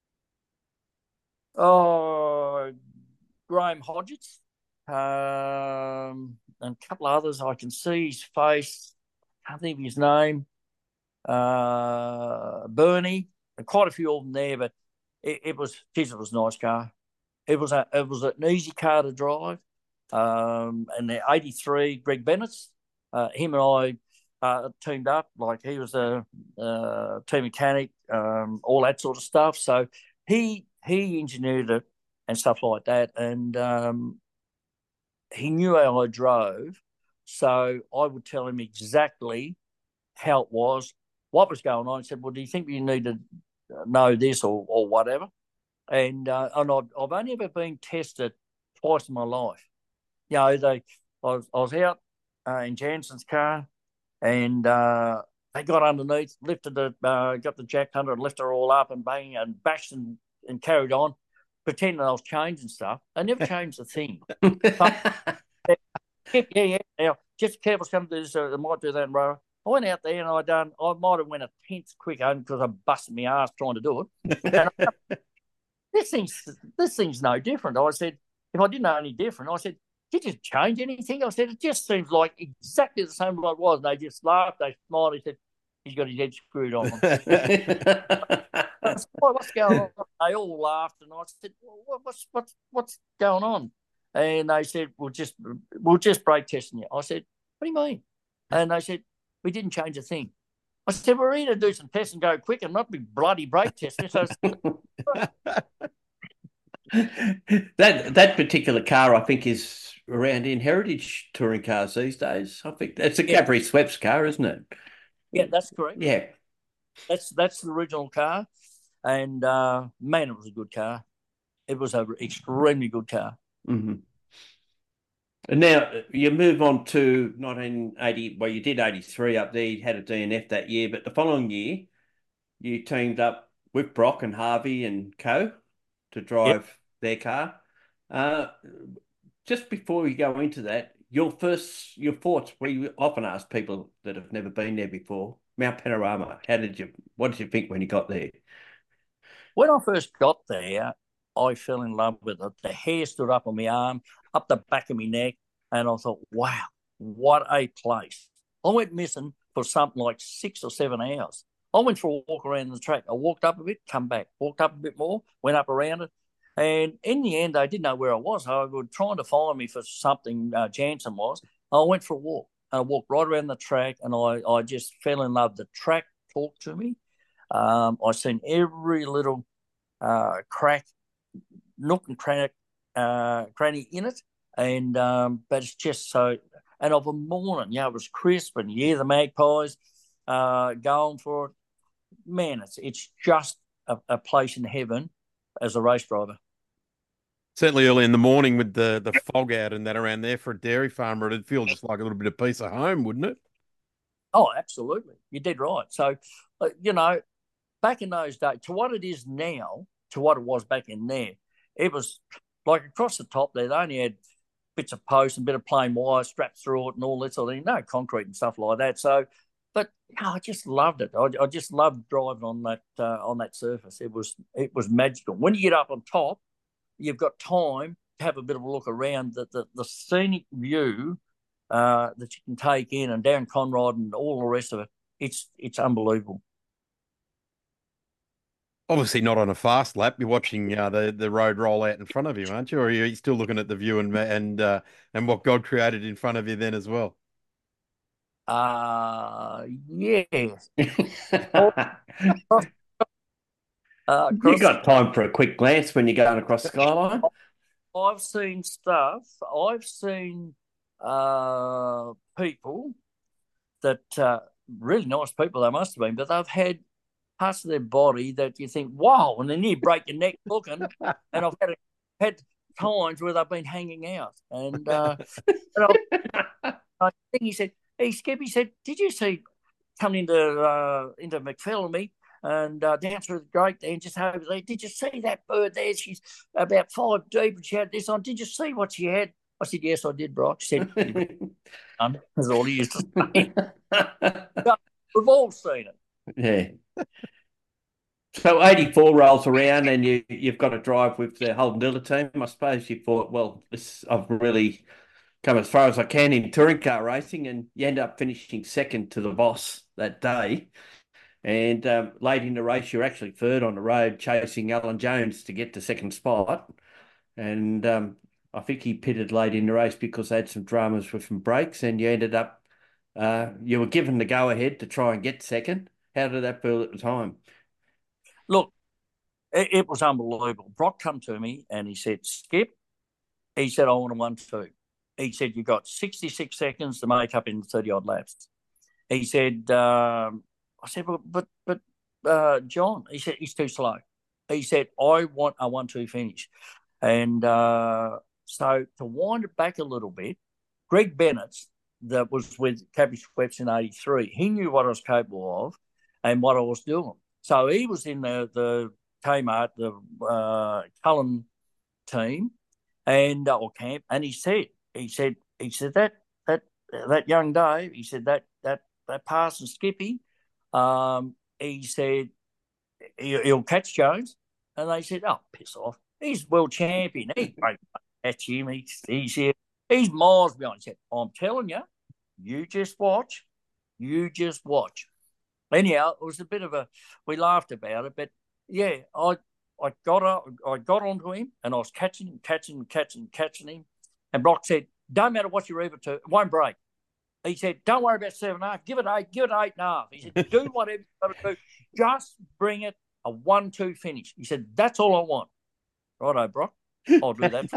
Oh, Graham Hodgetts, um, and a couple of others. I can see his face. Can't think of his name. Uh, Bernie, and quite a few of them there. But it, it was, geez, it was a nice car. It was a, it was an easy car to drive. Um, and the eighty-three, Greg Bennett's. Uh, him and I uh, teamed up, like he was a, a team mechanic, um, all that sort of stuff. So he he engineered it and stuff like that, and um, he knew how I drove. So I would tell him exactly how it was, what was going on. He said, well, do you think you need to know this or, or whatever? And, uh, and I've, I've only ever been tested twice in my life. You know, they, I was, I was out, Uh, in Jansen's car, and uh, they got underneath, lifted it, uh, got the jack under and lifted it all up and bang and bashed and, and carried on. pretending I was changing stuff. I never changed a thing. But, yeah, yeah, yeah. Now, just careful, some do this, uh, they might do that in row. I went out there and I done. I might have went a tenth quicker because I busted my ass trying to do it. And I, this thing's this thing's no different. I said, if I didn't know any different, I said, did you change anything? I said, it just seems like exactly the same as it was. And they just laughed, they smiled. He said, he's got his head screwed on. Said, what's going on? They all laughed, and I said, well, what's what's what's going on? And they said, we'll just we'll just brake testing you. I said, what do you mean? And they said, we didn't change a thing. I said, we're here to do some tests and go quick and not be bloody brake testing. So that that particular car, I think, is around in Heritage touring cars these days. I think that's a yeah. Capri Sweps car, isn't it? Yeah, that's correct. Yeah, that's that's the original car, and uh, man, it was a good car. It was an extremely good car. Mm-hmm. And now you move on to nineteen eighty. Well, you did eighty-three up there. You had a D N F that year, but the following year, you teamed up with Brock and Harvey and co to drive yep. their car. Uh, just before we go into that, your first, your thoughts. We often ask people that have never been there before. Mount Panorama. How did you? What did you think when you got there? When I first got there, I fell in love with it. The hair stood up on my arm, up the back of my neck, and I thought, wow, what a place. I went missing for something like six or seven hours. I went for a walk around the track. I walked up a bit, come back, walked up a bit more, went up around it. And in the end, they didn't know where I was. They were trying to follow me for something, uh, Jansen was. I went for a walk. I walked right around the track, and I, I just fell in love. The track talked to me. Um, I seen every little uh, crack, nook and cranny, uh, cranny in it. And um, but it's just so, and of a morning, yeah, it was crisp, and yeah, the magpies uh, going for it. Man, it's it's just a, a place in heaven as a race driver. Certainly early in the morning with the, the fog out and that around there for a dairy farmer, it'd feel just like a little bit of peace of home, wouldn't it? Oh, absolutely. You did right. So, uh, you know, back in those days, to what it is now, to what it was back in there, it was like across the top there, they only had bits of post and a bit of plain wire strapped through it and all that sort of thing, no concrete and stuff like that. So, but oh, I just loved it. I, I just loved driving on that uh, on that surface. It was it was magical. When you get up on top, you've got time to have a bit of a look around. The the, the scenic view uh, that you can take in, and down Conrod and all the rest of it. It's it's unbelievable. Obviously not on a fast lap. You're watching uh, the the road roll out in front of you, aren't you? Or are you still looking at the view and and uh, and what God created in front of you then as well? Uh yes. uh, you got time for a quick glance when you're going across the skyline? I've seen stuff. I've seen uh, people that uh, really nice people they must have been, but they've had parts of their body that you think, wow, and then you break your neck looking. And I've had had times where they've been hanging out. And, uh, and I, I think he said, hey, Skip, he said, did you see coming into uh, into McPhillamy and uh, down through the Great there and just over there, did you see that bird there? She's about five deep and she had this on. Did you see what she had? I said, yes, I did, Brock. She said, um, that's all he used to say. We've all seen it. Yeah. So eighty-four rolls around and you, you've got to drive with the Holden Diller team. I suppose you thought, well, this I've really come as far as I can in touring car racing, and you end up finishing second to the boss that day. And um, late in the race, you're actually third on the road chasing Alan Jones to get to second spot. And um, I think he pitted late in the race because they had some dramas with some brakes, and you ended up, uh, you were given the go-ahead to try and get second. How did that feel at the time? Look, it, it was unbelievable. Brock come to me and he said, Skip, he said, I want a one two. He said, you got sixty-six seconds to make up in thirty-odd laps. He said, um, I said, but, but, but uh, John, he said, he's too slow. He said, I want a one two finish. And uh, so to wind it back a little bit, Greg Bennett, that was with Capri Sweps in eighty-three, he knew what I was capable of and what I was doing. So he was in the, the Kmart, the uh, Cullen team and uh, or camp, and he said, he said, he said that that that young Dave, he said that that that pass and Skippy, um, he said he, he'll catch Jones, and they said, oh, piss off, he's world champion, he won't catch him, he's he's here, he's miles behind. He said, I'm telling you, you just watch, you just watch. Anyhow, it was a bit of a, we laughed about it, but yeah, I I got up, I got onto him, and I was catching him, catching him, catching him, catching him. And Brock said, don't matter what you reeve it to, it won't break. He said, don't worry about seven and a half, give it eight, give it eight and a half. He said, do whatever you've got to do, just bring it a one two finish. He said, that's all I want. Righto, Brock, I'll do that.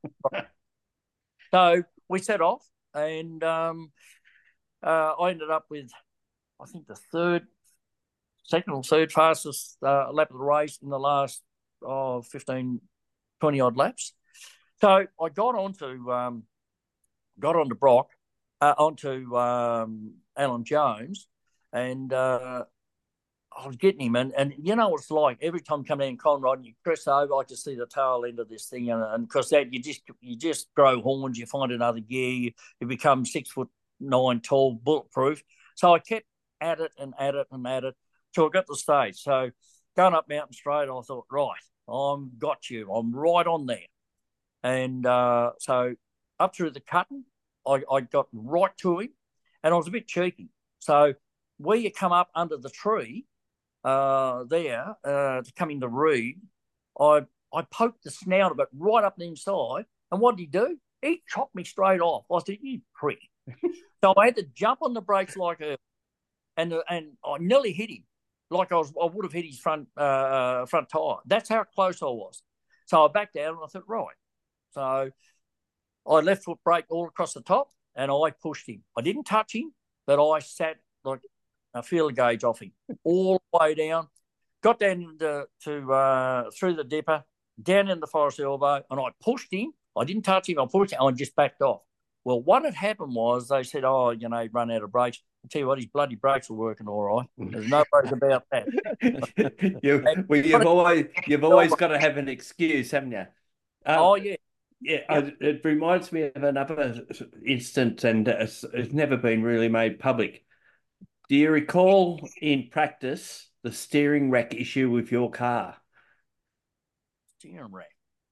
So we set off, and um, uh, I ended up with, I think, the third, second or third fastest uh, lap of the race in the last oh, fifteen, twenty odd laps. So I got onto um, got onto Brock, uh, onto um, Alan Jones, and uh, I was getting him. And, and you know what it's like, every time you come down Conrod and you press over, I just see the tail end of this thing. And because that you just you just grow horns, you find another gear, you, you become six foot nine tall, bulletproof. So I kept at it and at it and at it till I got to the stage. So going up Mountain Straight, I thought, right, I'm got you. I'm right on there. And uh, so up through the cutting, I, I got right to him, and I was a bit cheeky. So where you come up under the tree uh, there uh, to come into Reed, I I poked the snout of it right up the inside, and what did he do? He chopped me straight off. I said, you prick. So I had to jump on the brakes like a, and and I nearly hit him, like I was I would have hit his front uh, front tire. That's how close I was. So I backed out, and I thought, right. So I left foot brake all across the top, and I pushed him. I didn't touch him, but I sat like a feeler gauge off him all the way down. Got down to, to uh, through the dipper, down in the forest elbow, and I pushed him. I didn't touch him. I pushed him. I just backed off. Well, what had happened was they said, oh, you know, he'd run out of brakes. I'll tell you what, his bloody brakes were working all right. There's no worries about that. you, well, you've always you've always got to have an excuse, haven't you? Um, oh, yeah. Yeah, yeah. It reminds me of another instance, and it's, it's never been really made public. Do you recall in practice the steering rack issue with your car? Steering rack.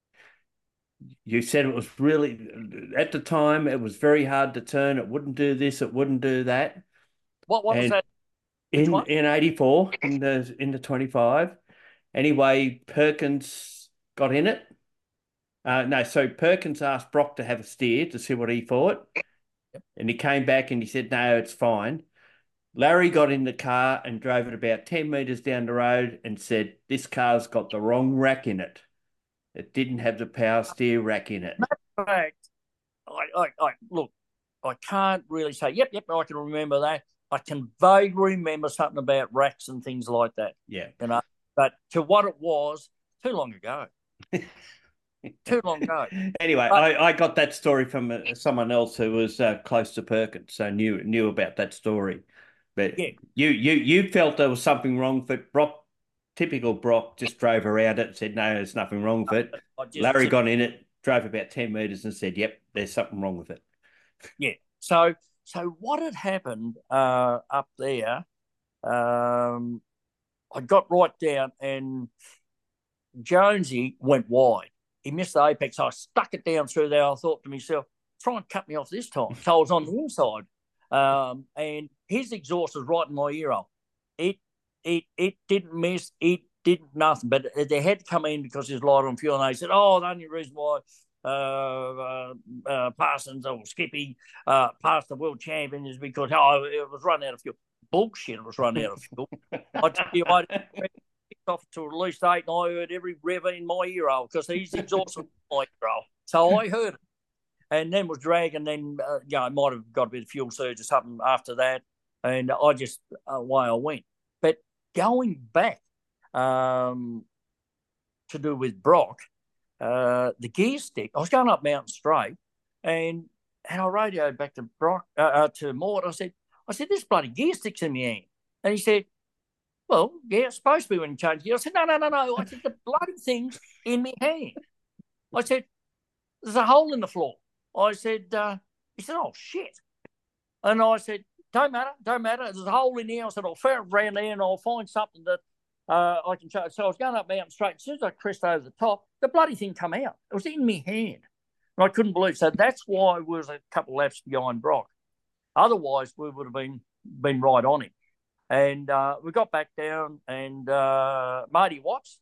You said it was really, at the time, it was very hard to turn. It wouldn't do this, it wouldn't do that. What, what was and that? In in eighty-four, in the in the twenty-five. Anyway, Perkins got in it. Uh, no, so Perkins asked Brock to have a steer to see what he thought. Yep. And he came back and he said, no, it's fine. Larry got in the car and drove it about ten metres down the road and said, this car's got the wrong rack in it. It didn't have the power steer rack in it. In fact, I, I, I, look, I can't really say, yep, yep, I can remember that. I can vaguely remember something about racks and things like that. Yeah. You know, but to what it was, too long ago. Too long ago. Anyway, but, I, I got that story from uh, someone else who was uh, close to Perkins, so knew knew about that story. But yeah. you you you felt there was something wrong with it. Brock, typical Brock, just drove around it and said, no, there's nothing wrong with it. Just, Larry got in it, drove about ten metres and said, yep, there's something wrong with it. Yeah. So so what had happened uh, up there, um, I got right down and Jonesy went wide. He missed the apex. So I stuck it down through there. I thought to myself, try and cut me off this time. So I was on the inside. Um, and his exhaust was right in my ear hole. It, it, it didn't miss. It didn't nothing. But they had to come in because he was light on fuel. And they said, oh, the only reason why uh, uh, uh, Parsons or Skippy uh, passed the world champion is because oh, it was running out of fuel. Bullshit, it was running out of fuel. I tell you, I off to at least eight, and I heard every rev in my ear hole because he's exhausted my ear hole. So I heard it, and then was dragging. Then uh, you know, I might have got a bit of fuel surge or something after that, and I just away I went. But going back um, to do with Brock, uh, the gear stick. I was going up Mountain Straight, and and I radioed back to Brock uh, uh, to Mort. I said, I said, this bloody gear stick's in my hand, and he said, well, yeah, it's supposed to be when you change gear. I said, no, no, no, no. I said, the bloody thing's in my hand. I said, there's a hole in the floor. I said, uh, he said, oh, shit. And I said, don't matter, don't matter. There's a hole in here. I said, I'll ferret around there and I'll find something that uh, I can show. So I was going up Mountain Straight. As soon as I crest over the top, the bloody thing come out. It was in my hand. And I couldn't believe it. So that's why we was a couple of laps behind Brock. Otherwise, we would have been, been right on him. And uh, we got back down and uh, Marty Watts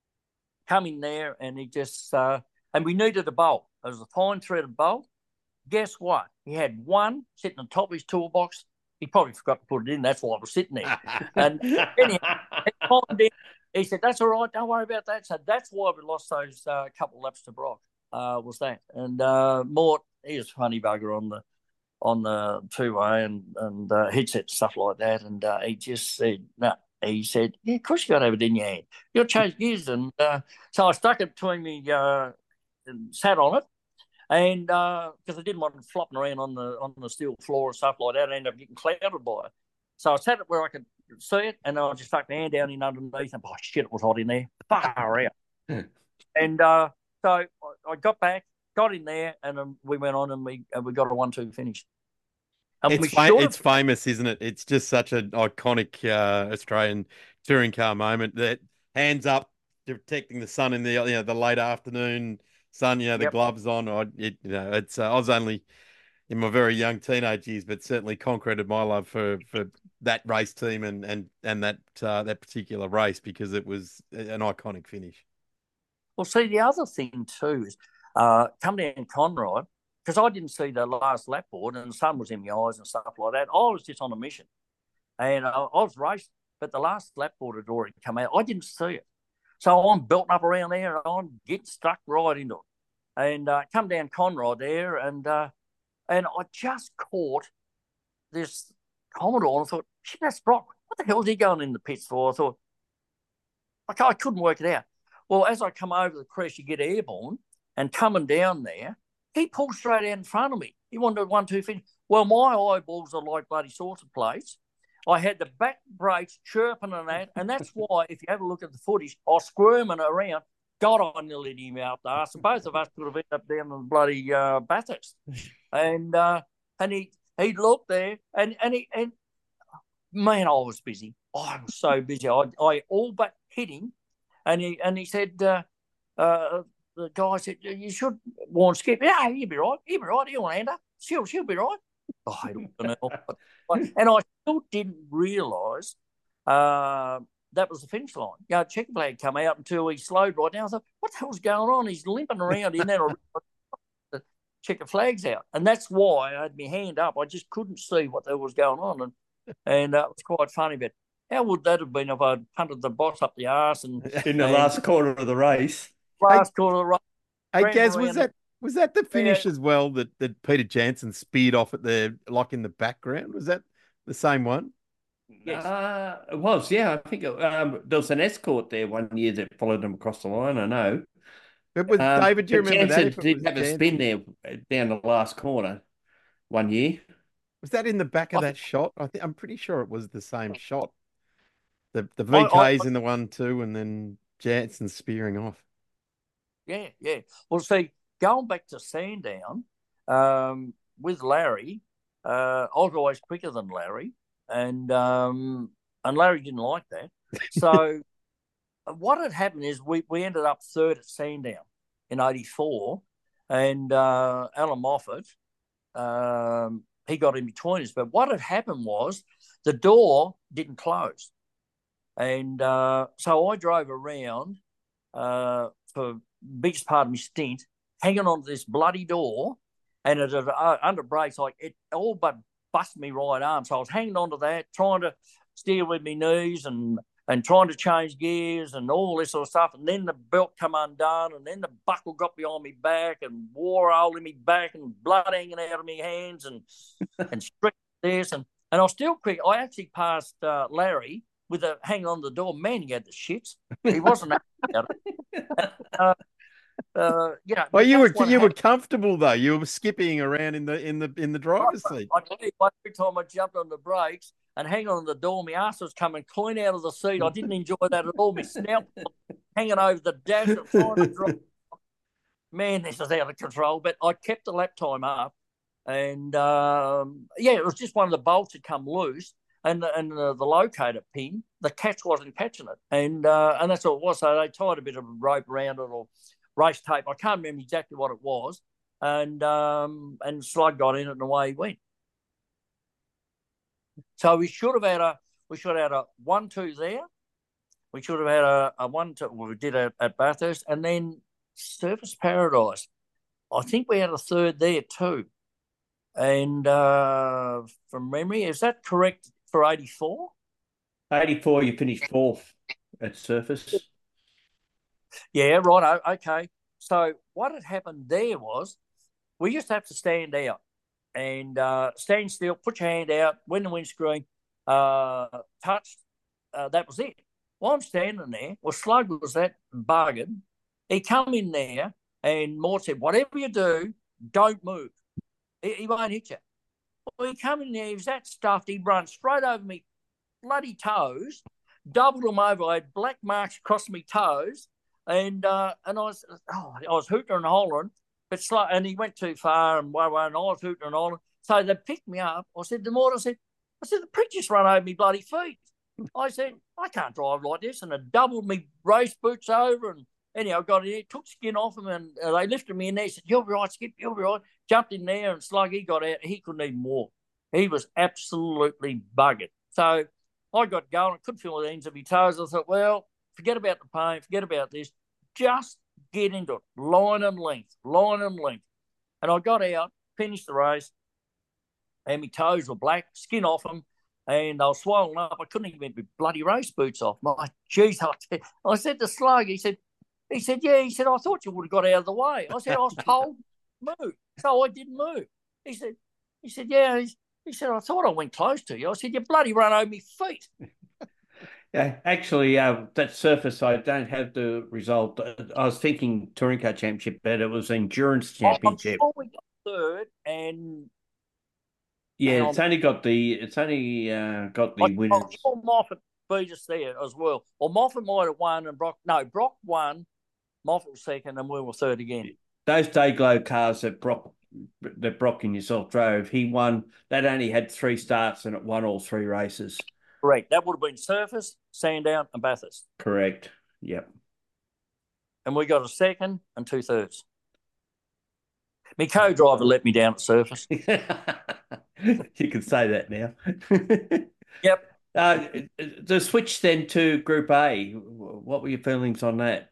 come in there and he just, uh, and we needed a bolt. It was a fine threaded bolt. Guess what? He had one sitting on top of his toolbox. He probably forgot to put it in. That's why I was sitting there. And anyhow, he, he said, that's all right. Don't worry about that. So that's why we lost those uh, couple of laps to Brock, uh, was that. And uh, Mort, he was a funny bugger on the on the two-way and, and uh, headset stuff like that. And uh, he just said, no. He said, yeah, of course you got to have it in your hand. You'll change gears. And uh, so I stuck it between me uh, and sat on it. And because uh, I didn't want it flopping around on the on the steel floor and stuff like that, I ended up getting clouded by it. So I sat it where I could see it, and I just stuck my hand down in underneath, and oh shit, it was hot in there. Far out. And uh, so I, I got back, got in there, and um, we went on, and we and we got a one-two finish. And it's fam- it's of- famous, isn't it? It's just such an iconic uh, Australian touring car moment. That hands up, detecting the sun in the you know the late afternoon. Sun, you know, the yep. gloves on. I, it, you know, it's. Uh, I was only in my very young teenage years, but certainly concreted my love for, for that race team and and and that uh, that particular race because it was an iconic finish. Well, see, the other thing too is uh, come down Conrod because I didn't see the last lap board and the sun was in my eyes and stuff like that. I was just on a mission, and uh, I was racing, but the last lap board had already come out. I didn't see it. So I'm belting up around there and I'm getting stuck right into it. And uh, come down Conrod there and uh, and I just caught this Commodore and I thought, shit, that's Brock. What the hell is he going in the pits for? I thought, I, I couldn't work it out. Well, as I come over the crest, you get airborne and coming down there, he pulled straight out in front of me. He wanted a one-two finish. Well, my eyeballs are like bloody saucer plates. I had the back brakes chirping and that, and that's why if you have a look at the footage, I was squirming around. God, I nearly hit him out the arse. And both of us could have ended up down in the bloody uh, Bathurst. And uh, and he he looked there, and and he and man, I was busy. I was so busy. I I all but hit him, and he and he said, uh, uh, the guy said, you should warn Skip. Yeah, he'll be right. He'll be right. He'll land her. She'll she'll be right. Oh, I don't know. And I still didn't realise uh, that was the finish line. You know, checker flag come out until he slowed right down. I thought, what the hell's going on? He's limping around in there. The checker flag's out. And that's why I had my hand up. I just couldn't see what the hell was going on. And and uh, it was quite funny. But how would that have been if I'd punted the boss up the arse? And in the and, last quarter of the race? Last quarter of the race. Hey, Gaz, was that... Was that the finish yeah. as well that, that Peter Jansen speared off at the like in the background? Was that the same one? Yes. Uh, it was, yeah. I think it, um, there was an escort there one year that followed them across the line, I know. It was, um, David, do you remember Jansen that? did have Jansen? a spin there down the last corner one year. Was that in the back of that I, shot? I think I'm pretty sure it was the same shot. The the V K's I, I, in the one, two, and then Jansen spearing off. Yeah, yeah. Well, see, going back to Sandown, um, with Larry, uh, I was always quicker than Larry, and um, and Larry didn't like that. So what had happened is we, we ended up third at Sandown in eighty-four, and uh, Alan Moffat, um, he got in between us. But what had happened was the door didn't close. And uh, so I drove around uh, for biggest part of my stint, hanging on to this bloody door, and it had uh, under brakes, like it all but busted me right arm. So I was hanging on to that, trying to steer with my knees and and trying to change gears and all this sort of stuff. And then the belt come undone, and then the buckle got behind me back and wore a hole in me back and blood hanging out of my hands and and strict this. And, and I was still quick. I actually passed uh, Larry with a hanging on the door. Man, he had the shits. He wasn't happy about it. Uh, Uh, you know, well, you were you happened. were comfortable though. You were skipping around in the in the in the driver's seat. I tell you, every time I jumped on the brakes and hang on the door, my ass was coming clean out of the seat. I didn't enjoy that at all. My snout hanging over the dash at trying to drive. man, this is out of control. But I kept the lap time up, and um, yeah, it was just one of the bolts had come loose, and the, and the, the locator pin, the catch wasn't catching it, and uh, and that's all it was. So they tied a bit of rope around it or race tape. I can't remember exactly what it was, and um, and Slug got in it, and away he went. So we should have had a we should have had a one two there. We should have had a, a one two. Well, we did it at Bathurst, and then Surfers Paradise. I think we had a third there too. And uh, from memory, is that correct for eighty-four? eighty-four, you finished fourth at Surfers. Yeah, right. Okay. So what had happened there was we used to have to stand out and uh, stand still, put your hand out, when the windscreen uh, touched, uh, that was it. While I'm standing there, well, Slug was that buggered. He come in there and Mort said, whatever you do, don't move. He, he won't hit you. Well, he come in there, he was that stuffed, he run straight over me bloody toes, doubled them over. I had black marks across my toes, and uh, and I was oh, I was hooting and hollering, but Slug, and he went too far, and, and I was hooting and hollering. So they picked me up. I said to Mort, I said, I said, the prick just run over me bloody feet. I said, I can't drive like this. And I doubled me race boots over. And anyhow, I got in there, took skin off them, and uh, they lifted me in there. Said, you'll be right, Skip, you'll be right. Jumped in there, and Slug, he got out. He couldn't even walk. He was absolutely buggered. So I got going. I couldn't feel the ends of my toes. I thought, well, forget about the pain. Forget about this. Just get into it. Line and length. Line and length. And I got out, finished the race, and my toes were black, skin off them. And I was swollen up. I couldn't even get my bloody race boots off. My geez, I, I said to Slug, he said, he said, yeah, he said, I thought you would have got out of the way. I said, I was told move. So I didn't move. He said, he said, yeah, he, he said, I thought I went close to you. I said, you bloody run over me feet. Yeah, actually, uh, that Surface, I don't have the result. I was thinking Touring Car Championship, but it was Endurance Championship. I'm sure we got third, and yeah, it's only got the it's only uh, got the I, winners. I'm sure Moffat beat us there as well. Or Moffat might have won, and Brock no, Brock won, Moffat was second, and we were third again. Those Dayglow cars that Brock that Brock and yourself drove, he won. That only had three starts, and it won all three races. Correct. That would have been Surfers, Sandown, and Bathurst. Correct. Yep. And we got a second and two thirds. My co-driver let me down at Surfers. You can say that now. Yep. Uh, the switch then to Group A, what were your feelings on that?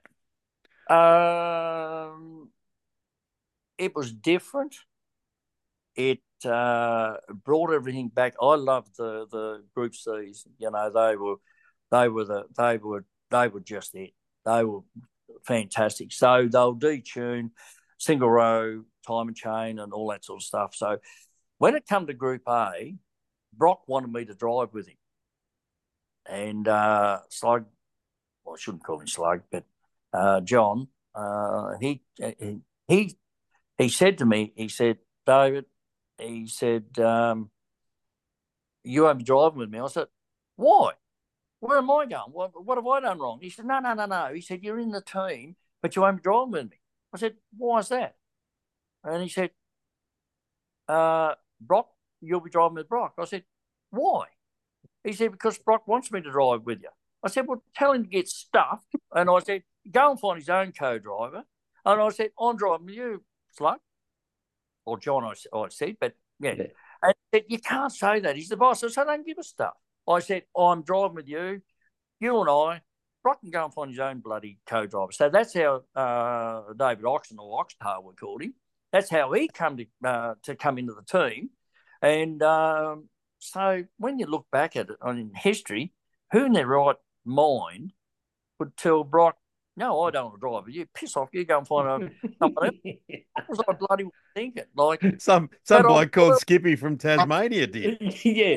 Um, it was different. It uh, brought everything back. I loved the the Group C's. You know, they were they were the they were they were just it. They were fantastic. So they'll detune single row, time and chain, and all that sort of stuff. So when it come to Group A, Brock wanted me to drive with him, and uh, Slug. Well, I shouldn't call him Slug, but uh, John. Uh, he he he said to me. He said, David. He said, um, you won't be driving with me. I said, why? Where am I going? What, what have I done wrong? He said, no, no, no, no. He said, you're in the team, but you won't be driving with me. I said, why is that? And he said, uh, Brock, you'll be driving with Brock. I said, why? He said, because Brock wants me to drive with you. I said, well, tell him to get stuffed. And I said, go and find his own co-driver. And I said, I'm driving with you, Slug. Or John, I, I said, but yeah. yeah. And he said, you can't say that. He's the boss. I said, don't give a stuff. I said, I'm driving with you, you and I. Brock can go and find his own bloody co-driver. So that's how uh, David Oxon, or Oxtail, we called him. That's how he come to uh, to come into the team. And um, so when you look back at it in history, who in their right mind would tell Brock, no, I don't want to drive with you. Piss off. You go and find someone else. What was I bloody thinking? Like some some bloke called Skippy from Tasmania did. Yeah.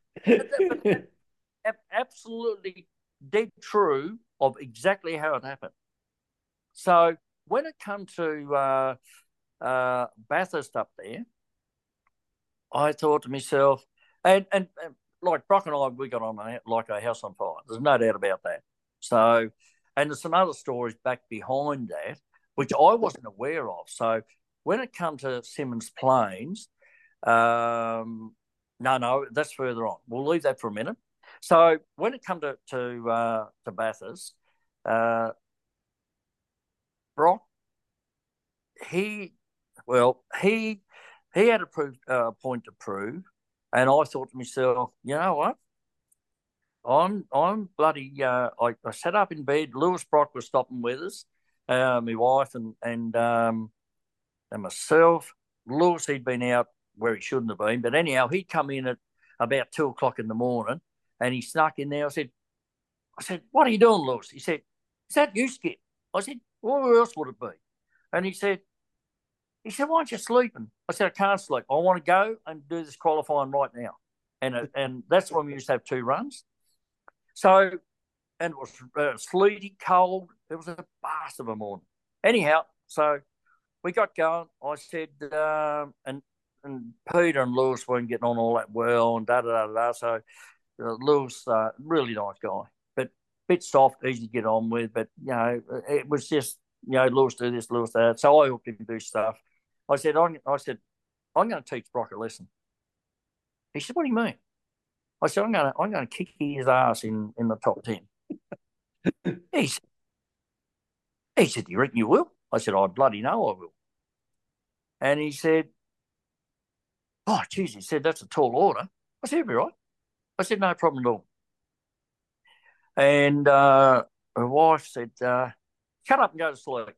Absolutely dead true of exactly how it happened. So when it come to uh, uh, Bathurst up there, I thought to myself, and, and, and like Brock and I, we got on a, like a house on fire. There's no doubt about that. So, and there's some other stories back behind that which I wasn't aware of. So when it come to Symmons Plains, um, no, no, that's further on. We'll leave that for a minute. So when it come to to uh, to Bathurst, uh, Brock, he, well, he he had a proof, uh, point to prove, and I thought to myself, you know what? I'm I'm bloody. Uh, I, I sat up in bed. Lewis Brock was stopping with us, uh, my wife and and um, and myself. Lewis, he'd been out where he shouldn't have been, but anyhow, he'd come in at about two o'clock in the morning, and he snuck in there. I said, I said, what are you doing, Lewis? He said, is that you, Skip? I said, well, where else would it be? And he said, he said, why aren't you sleeping? I said, I can't sleep. I want to go and do this qualifying right now. And it, and that's when we used to have two runs. So, and it was, uh, it was sleety, cold. It was a blast of a morning. Anyhow, so we got going. I said, um, and and Peter and Lewis weren't getting on all that well, and da da da da. So uh, Lewis, uh, really nice guy, but bit soft, easy to get on with. But you know, it was just, you know, Lewis do this, Lewis do that. So I hooked him to do stuff. I said, I'm, I said, I'm going to teach Brock a lesson. He said, what do you mean? I said, I'm going to, I'm going to kick his ass in, in the top ten. he said, he said, do you reckon you will? I said, I bloody know I will. And he said, oh, geez, he said, that's a tall order. I said, you'll be right. I said, no problem at all. And uh, my wife said, uh, shut up and go to sleep.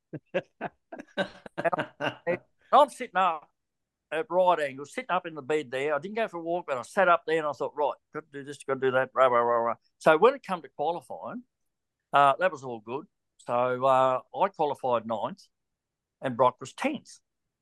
and I'm sitting up at right angles, sitting up in the bed there. I didn't go for a walk, but I sat up there and I thought, right, got to do this, got to do that, rah, rah, rah, rah. So when it came to qualifying, uh, that was all good. So uh, I qualified ninth and Brock was tenth.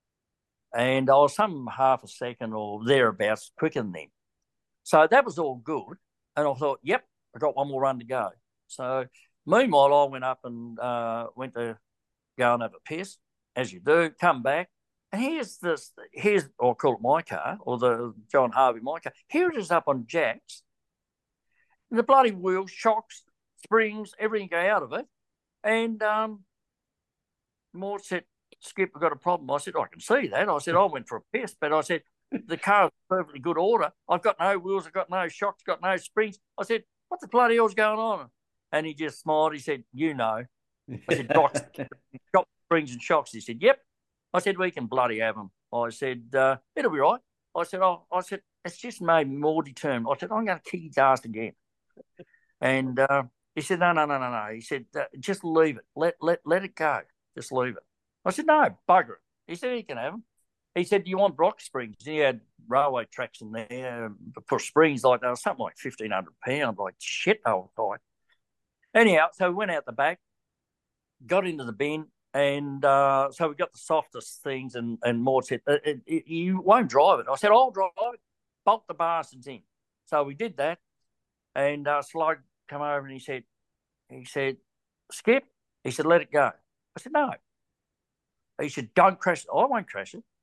And I was some half a second or thereabouts quicker than him. So that was all good. And I thought, yep, I got one more run to go. So meanwhile, I went up and uh, went to go and have a piss, as you do, come back. And here's this, here's, I'll call it my car, or the John Harvey, my car. Here it is up on jacks. The bloody wheels, shocks, springs, everything go out of it. And um, Mort said, Skip, I've got a problem. I said, I can see that. I said, I went for a piss, but I said, the car's in perfectly good order. I've got no wheels, I've got no shocks, got no springs. I said, what the bloody hell's going on? And he just smiled. He said, you know. I said, Doc, got springs and shocks. He said, yep. I said, we can bloody have them. I said, uh, it'll be right. I said, oh, I said, it's just made me more determined. I said, I'm going to kick his ass again. And uh, he said, no, no, no, no, no. He said, uh, just leave it. Let, let, let it go. Just leave it. I said, no, bugger it. He said, he can have them. He said, do you want Brock springs? He had railway tracks in there for springs like that, something like fifteen hundred pounds. Like, shit, they were tight. Anyhow, so we went out the back, got into the bin, and uh, so we got the softest things, and, and Maud said, it, it, you won't drive it. I said, I'll drive it. Bolt the bastards in. So we did that, and uh, Slug came over and he said, he said, Skip, he said, let it go. I said, no. He said, don't crash it. I won't crash it.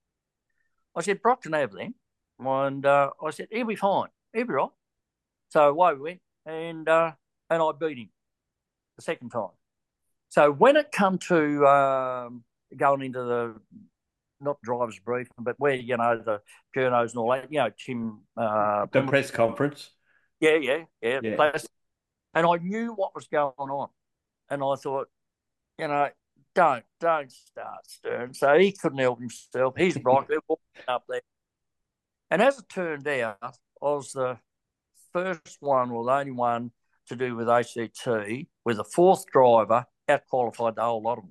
I said, Brock can have them. And uh, I said, he'll be fine. He'll be right. So away we went, and uh, and I beat him the second time. So when it come to um, going into the, not driver's briefing, but where, you know, the journos and all that, you know, Tim. Uh, the press conference. Yeah, yeah, yeah. yeah. And I knew what was going on. And I thought, you know, don't, don't start stirring. So he couldn't help himself. He's right. They're walking up there. And as it turned out, I was the first one, or the only one, to do with A C T, with a fourth driver, out-qualified the whole lot of them.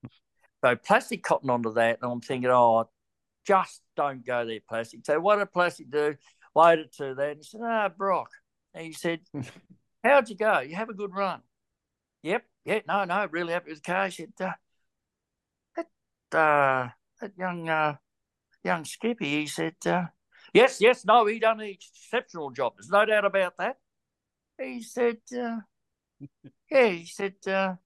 So Plastic cotton onto that, and I'm thinking, oh, just don't go there, Plastic. So what did Plastic do? Loaded to that. And he said, ah, oh, Brock. And he said, how'd you go? You have a good run? Yep. Yeah, no, no, really happy with the car. He said, uh, that, uh, that young uh, young Skippy, he said, uh, yes, yes, no, he done an exceptional job. There's no doubt about that. He said, uh, yeah, he said, uh,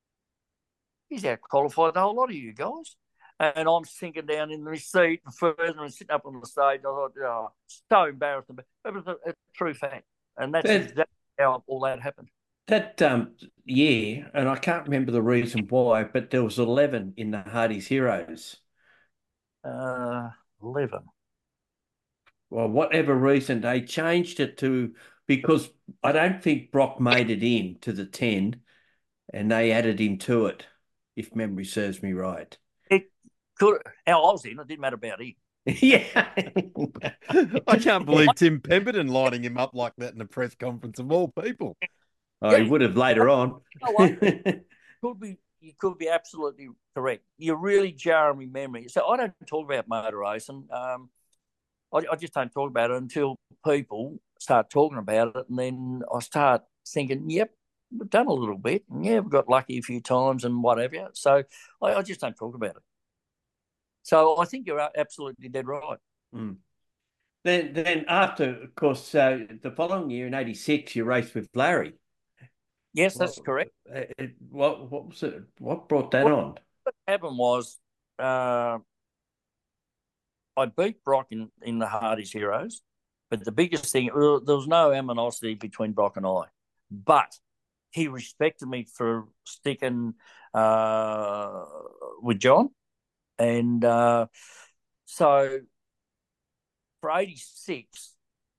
he's out-qualified the whole lot of you guys. And I'm sinking down in the seat and further and sitting up on the stage. I thought, oh, so embarrassing. But it was a, a true fact. And that's exactly how all that happened. that um year, and I can't remember the reason why, but there was eleven in the Hardy's Heroes. Uh, eleven. Well, whatever reason they changed it to, because I don't think Brock made it in to the ten, and they added him to it, if memory serves me right. It could. How I was in, it didn't matter about him. Yeah. I can't believe Tim Pemberton lining him up like that in a press conference of all people. Oh, Yeah, he would have later on. you know what? Could be. You could be absolutely correct. You're really jarring my memory. So I don't talk about motor racing. Um, I, I just don't talk about it until people start talking about it, and then I start thinking, "Yep, we've done a little bit, and yeah, we've got lucky a few times and whatever." So I, I just don't talk about it. So I think you're absolutely dead right. Mm. Then, then after, of course, uh, the following year in eighty-six, you raced with Larry. Yes, What, that's correct. uh, it, what, what was it? What brought that What on? happened was uh, I beat Brock in, in the Hardy's Heroes, but the biggest thing, well, there was no animosity between Brock and I, but he respected me for sticking uh, with John. And uh, so for eighty-six,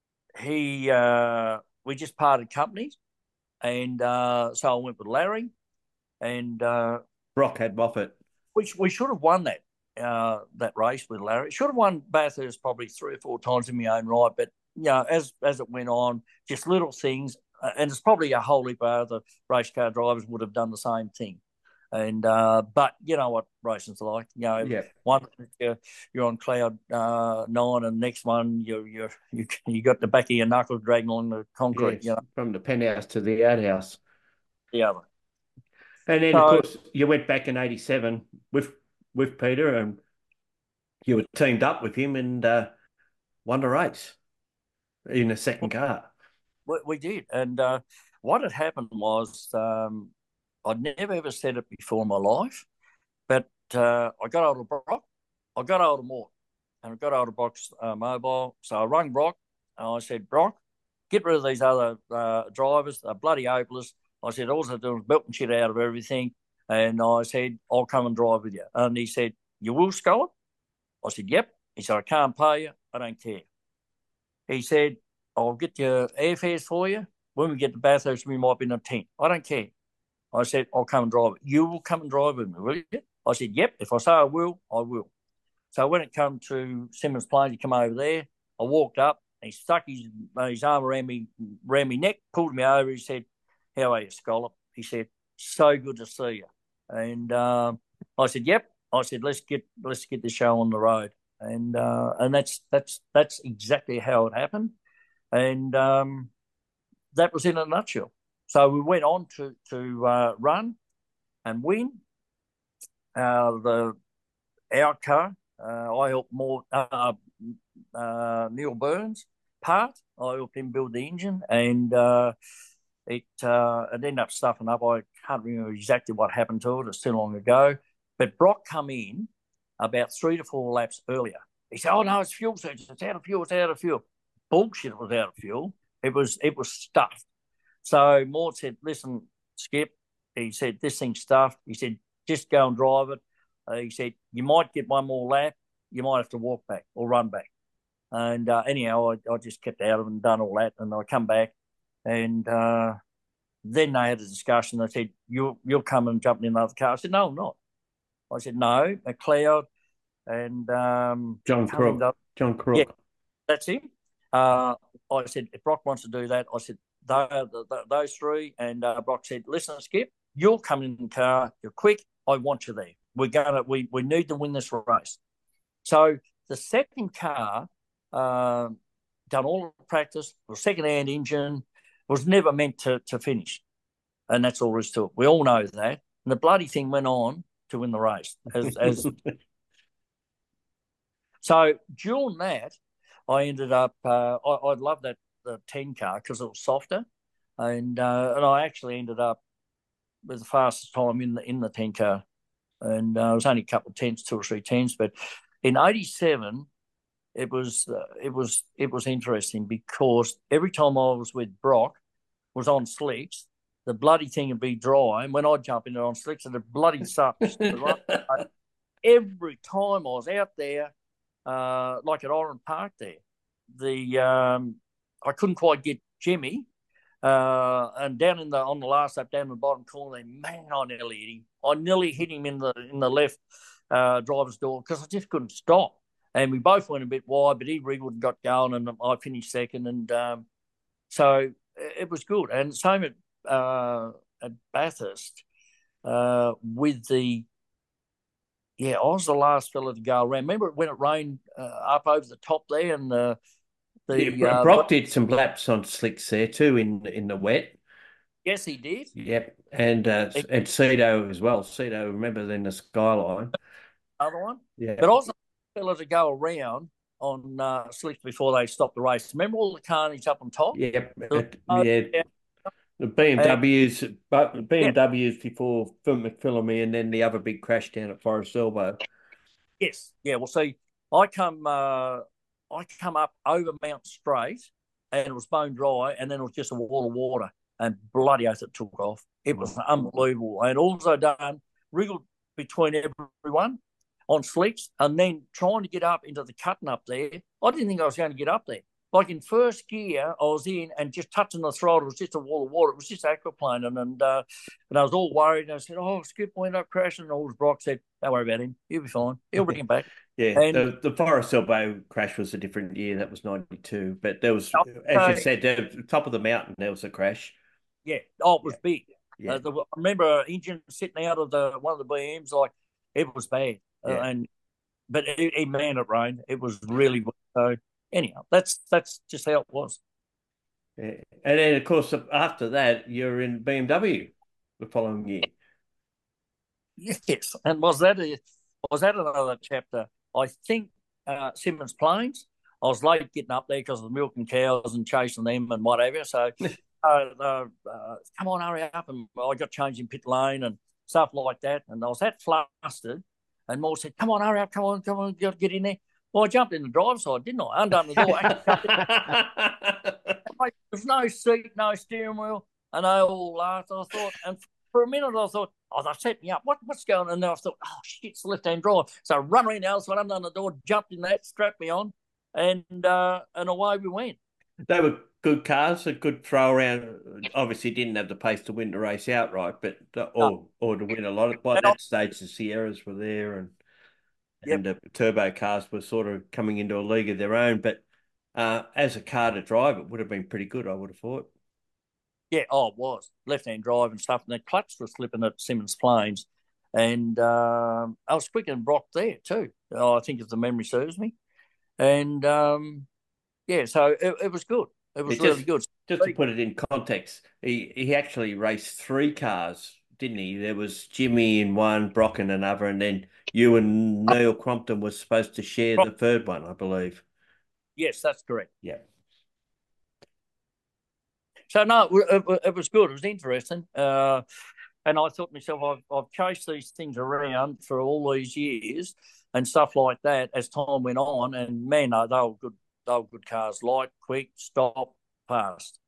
he uh, we just parted companies. And uh, so I went with Larry, and uh, Brock had Moffat. we, we should have won that uh, that race with Larry. Should have won Bathurst probably three or four times in my own right, but you know, as as it went on, just little things, uh, and it's probably a whole heap of other race car drivers would have done the same thing. And uh, but you know what racing's like. You know, Yeah. one you're, you're on cloud uh, nine, and next one you you you you got the back of your knuckles dragging along the concrete. Yes, You know, from the penthouse to the outhouse. the other. And then, of So course, you went back in eighty-seven with with Peter, and you were teamed up with him and uh, won the race in a second car. we, we did, and uh, what had happened was um, I'd never ever said it before in my life, but uh, I got hold of Brock, I got hold of Mort, and I got hold of Brock's uh, mobile. So I rang Brock, and I said, Brock, get rid of these other uh, drivers. They're bloody hopeless. I said, all they're doing is belting shit out of everything. And I said, I'll come and drive with you. And he said, you will, Scholar? I said, yep. He said, I can't pay you. I don't care. He said, I'll get your airfares for you. When we get to Bathurst, we might be in a tent. I don't care. I said, I'll come and drive it. You will come and drive with me, will you? I said, yep. If I say I will, I will. So when it come to Simmons Plains, he come over there. I walked up. He stuck his, his arm around me, around me neck, pulled me over. He said, how are you, Scholar? He said, so good to see you. And um, I said, yep. I said, let's get let's get the show on the road. And uh, and that's that's that's exactly how it happened. And um, that was in a nutshell. So we went on to to uh, run and win. Uh, the our car, uh, I helped more uh, uh, Neil Burns part. I helped him build the engine, and uh, it uh, it ended up stuffing up. I can't remember exactly what happened to it. It's too long ago. But Brock come in about three to four laps earlier. He said, "Oh no, it's fuel surge. It's out of fuel. It's out of fuel." Bullshit! It was out of fuel. It was it was stuffed. So Mort said, "Listen, Skip." He said, "This thing's stuffed." He said, "Just go and drive it." Uh, he said, "You might get one more lap. You might have to walk back or run back." And uh, anyhow, I, I just kept out of it and done all that. And I come back, and uh, then they had a discussion. They said, "You'll you'll come and jump in another car." I said, "No, I'm not." I said, "No, McLeod and um, John Crook. up. John Crook. Yeah, that's him." Uh, I said, "If Brock wants to do that," I said, "those three." And uh, Brock said, "Listen, Skip, you're coming in the car. You're quick. I want you there. We're gonna we we need to win this race." So the second car, uh, done all the practice, the second-hand engine, was never meant to to finish, and that's all there is to it. We all know that. And the bloody thing went on to win the race. As, as so during that, I ended up. Uh, I, I love that the ten car because it was softer, and uh, and I actually ended up with the fastest time in the in the ten car, and uh, it was only a couple of tenths, two or three tenths. But in eighty-seven, it was uh, it was it was interesting because every time I was with Brock, was on slicks, the bloody thing would be dry, and when I jump in it on slicks, it bloody sucks. Every time I was out there, uh, like at Oran Park there, the um, I couldn't quite get Jimmy, uh, and down in the on the last lap, down in the bottom corner, man, I nearly hit him. I nearly hit him in the in the left uh, driver's door because I just couldn't stop. And we both went a bit wide, but he wriggled and got going, and I finished second. And um, so it was good. And same at, uh, at Bathurst uh, with the, yeah, I was the last fella to go around. Remember when it rained uh, up over the top there? And uh, the yeah, Brock uh, did some laps on slicks there too in, in the wet. Yes, he did. Yep. And uh, it, and Cedo as well. Cedo, remember then the Skyline. Other one? Yeah. But also fella to go around on uh, slicks before they stopped the race. Remember all the carnage up on top? Yep. The, uh, yeah. The B M Ws, uh, but B M Ws yeah. before McPhillamy, and then the other big crash down at Forest Elbow. Yes. Yeah. Well, see, I come, uh, I come up over Mount Straight, and it was bone dry, and then it was just a wall of water, and bloody oath it took off. It was unbelievable, and also done wriggled between everyone on slicks, and then trying to get up into the cutting up there. I didn't think I was going to get up there. Like in first gear, I was in and just touching the throttle. It was just a wall of water. It was just aquaplaning. And uh, and I was all worried. And I said, oh, Skip will end up crashing. And all Brock said, don't worry about him. He'll be fine. He'll bring him back. Yeah, and the, the Forest Elbow crash was a different year. That was ninety-two. But there was, okay. as you said, at the top of the mountain, there was a crash. Yeah. Oh, it was yeah. big. Yeah. Uh, the, I remember an engine sitting out of the one of the B Ms. Like, it was bad. Yeah. Uh, and But he, he man it rained. It was really good. So anyhow, that's that's just how it was. Yeah. And then, of course, after that, you're in B M W the following year. Yes, and was that a, was that another chapter? I think uh, Symmons Plains. I was late getting up there because of the milking cows and chasing them and whatever. So, uh, uh, uh, come on, hurry up! And I got changed in pit lane and stuff like that. And I was that flustered. And Moore said, come on, hurry up, come on, come on, got to get in there. Well, I jumped in the driver's side, didn't I? Undone the door. There was no seat, no steering wheel, and they all laughed. I thought, and for a minute I thought, oh, they set me up. What, what's going on? And then I thought, oh, shit, it's the left-hand drive. So I run around the other side, undone the door, jumped in that, strapped me on, and uh, and away we went. They were good cars, a good throw around. Obviously, didn't have the pace to win the race outright, but or no. or to win a lot. Of, by and that I, stage, the Sierras were there, and yep. and the turbo cars were sort of coming into a league of their own. But uh, as a car to drive, it would have been pretty good, I would have thought. Yeah, oh, it was left-hand drive and stuff, and the clutch was slipping at Symmons Plains, and um, I was quicker than Brock there too. Oh, I think if the memory serves me, and. Um, Yeah, so it, it was good. It was it really just, good. Just to put it in context, he, he actually raced three cars, didn't he? There was Jimmy in one, Brock in another, and then you and Neil Crompton was supposed to share the third one, I believe. Yes, that's correct. Yeah. So, no, it, it was good. It was interesting. Uh, and I thought to myself, I've, I've chased these things around for all these years and stuff like that as time went on, and, man, no, they were good. They were good cars, light, quick, stop, fast.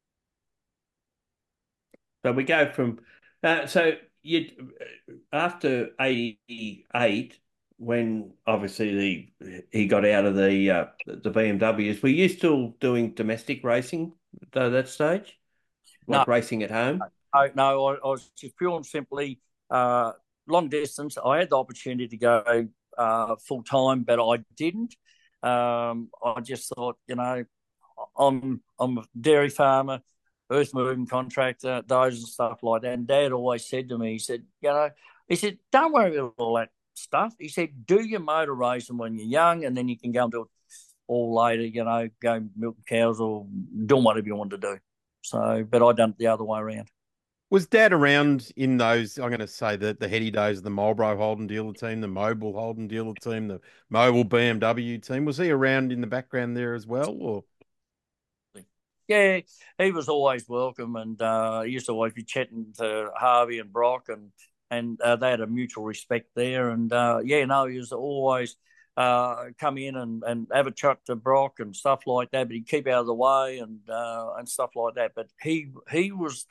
So we go from uh, so you after eighty-eight, when obviously the he got out of the uh, the B M Ws. Were you still doing domestic racing at that stage, like no, racing at home? No, no, I, I was just pure and simply uh, long distance. I had the opportunity to go uh, full time, but I didn't. Um, I just thought, you know, I'm I'm a dairy farmer, earth moving contractor, those and stuff like that. And Dad always said to me, he said, you know, he said, don't worry about all that stuff. He said, do your motor racing when you're young, and then you can go and do it all later, you know, go milk cows or doing whatever you want to do. So, but I done it the other way around. Was Dad around in those, I'm going to say, the, the heady days of the Marlboro Holden dealer team, the Mobil Holden dealer team, the Mobil B M W team? Was he around in the background there as well? Or Yeah, he was always welcome, and uh, he used to always be chatting to Harvey and Brock, and, and uh, they had a mutual respect there. And, uh, yeah, no, he was always uh, come in and, and have a chat to Brock and stuff like that, but he'd keep out of the way and uh, and stuff like that. But he he was...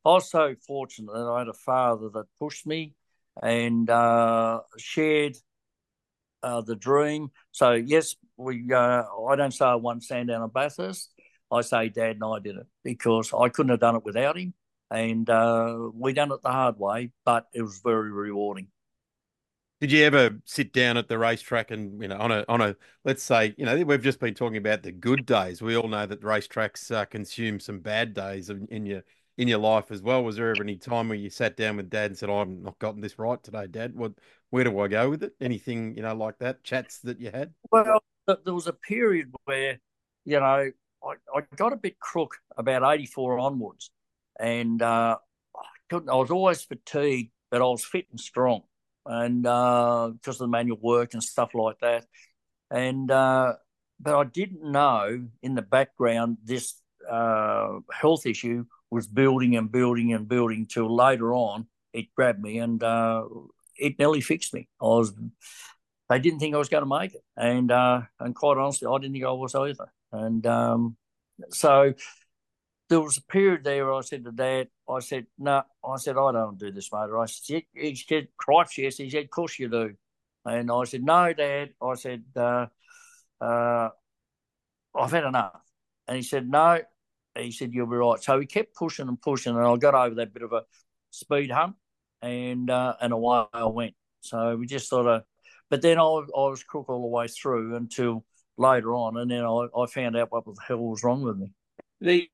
I was so fortunate that I had a father that pushed me and uh, shared uh, the dream. So yes, we. Uh, I don't say I won Sandown and Bathurst. I say Dad and I did it because I couldn't have done it without him, and uh, we done it the hard way, but it was very rewarding. Did you ever sit down at the racetrack and, you know, on a on a let's say, you know, we've just been talking about the good days. We all know that racetracks uh, consume some bad days in, in your in your life as well. Was there ever any time where you sat down with Dad and said, "Oh, I've not gotten this right today, Dad. What, where do I go with it?" Anything, you know, like that? Chats that you had? Well, there was a period where, you know, I, I got a bit crook about eighty-four onwards, and uh, I couldn't. I was always fatigued, but I was fit and strong, and uh, because of the manual work and stuff like that. And uh, but I didn't know in the background this uh, health issue was building and building and building till later on it grabbed me and uh, it nearly fixed me. I was they didn't think I was going to make it, and uh, and quite honestly, I didn't think I was either. And um, so there was a period there where I said to Dad, I said, "No," I said, "I don't do this, mate." I said, "He said, cripes, yes." He said, "Of course you do." And I said, "No, Dad." I said, uh, uh, "I've had enough." And he said, "No." He said, "You'll be right." So he kept pushing and pushing, and I got over that bit of a speed hump, and uh, and away I went. So we just sort of, but then I, I was crook all the way through until later on, and then I, I found out what the hell was wrong with me. The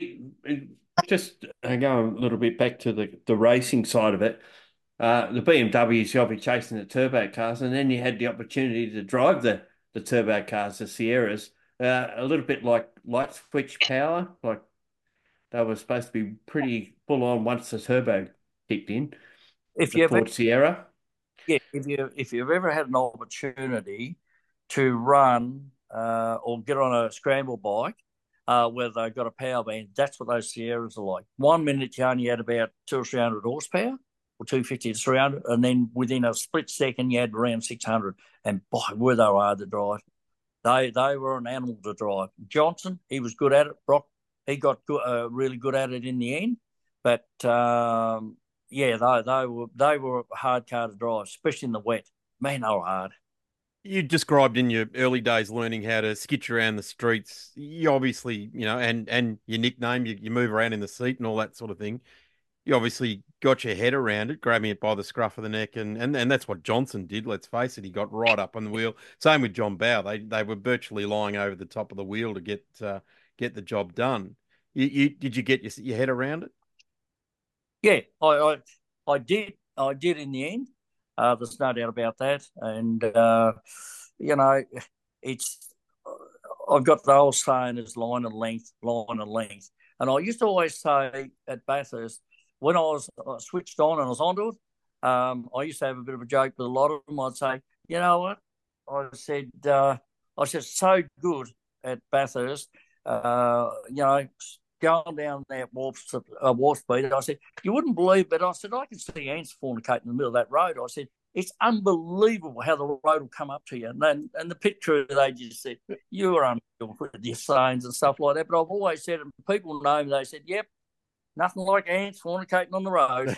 just uh, going a little bit back to the, the racing side of it, uh, the B M Ws, you'll be chasing the turbo cars, and then you had the opportunity to drive the, the turbo cars, the Sierras, uh, a little bit like light switch power, like they were supposed to be pretty full on once the turbo kicked in, If the you Ford ever, Sierra. yeah, if you if you've ever had an opportunity to run uh, or get on a scramble bike uh, where they've got a power band, that's what those Sierras are like. One minute you only had about two or three hundred horsepower, or two fifty to three hundred, and then within a split second you had around six hundred. And boy, were they hard to drive. They they were an animal to drive. Johnson, he was good at it. Brock, he got good, uh, really good at it in the end. But um, yeah, they they were they were a hard car to drive, especially in the wet. Man, they were hard. You described in your early days learning how to skitch around the streets. You obviously, you know, and and your nickname, you, you move around in the seat and all that sort of thing. You obviously got your head around it, grabbing it by the scruff of the neck, and and, and that's what Johnson did. Let's face it, he got right up on the wheel. Same with John Bowe; they they were virtually lying over the top of the wheel to get uh, get the job done. You, you did you get your, your head around it? Yeah, I, I I did I did in the end. Uh, there's no doubt about that. And uh, you know, it's I've got the old saying is line and length, line and length. And I used to always say at Bathurst when I was uh, switched on and I was onto it, um, I used to have a bit of a joke with a lot of them. I'd say, you know what? I said, uh, I said, so good at Bathurst. Uh, you know, going down that warp, uh, warp speed. I said, you wouldn't believe, but I said, I can see ants fornicate in the middle of that road. I said, it's unbelievable how the road will come up to you. And then, and the picture they just said, you are unbelievable with your signs and stuff like that. But I've always said, and people know me, they said, yep, nothing like ants fornicating on the road.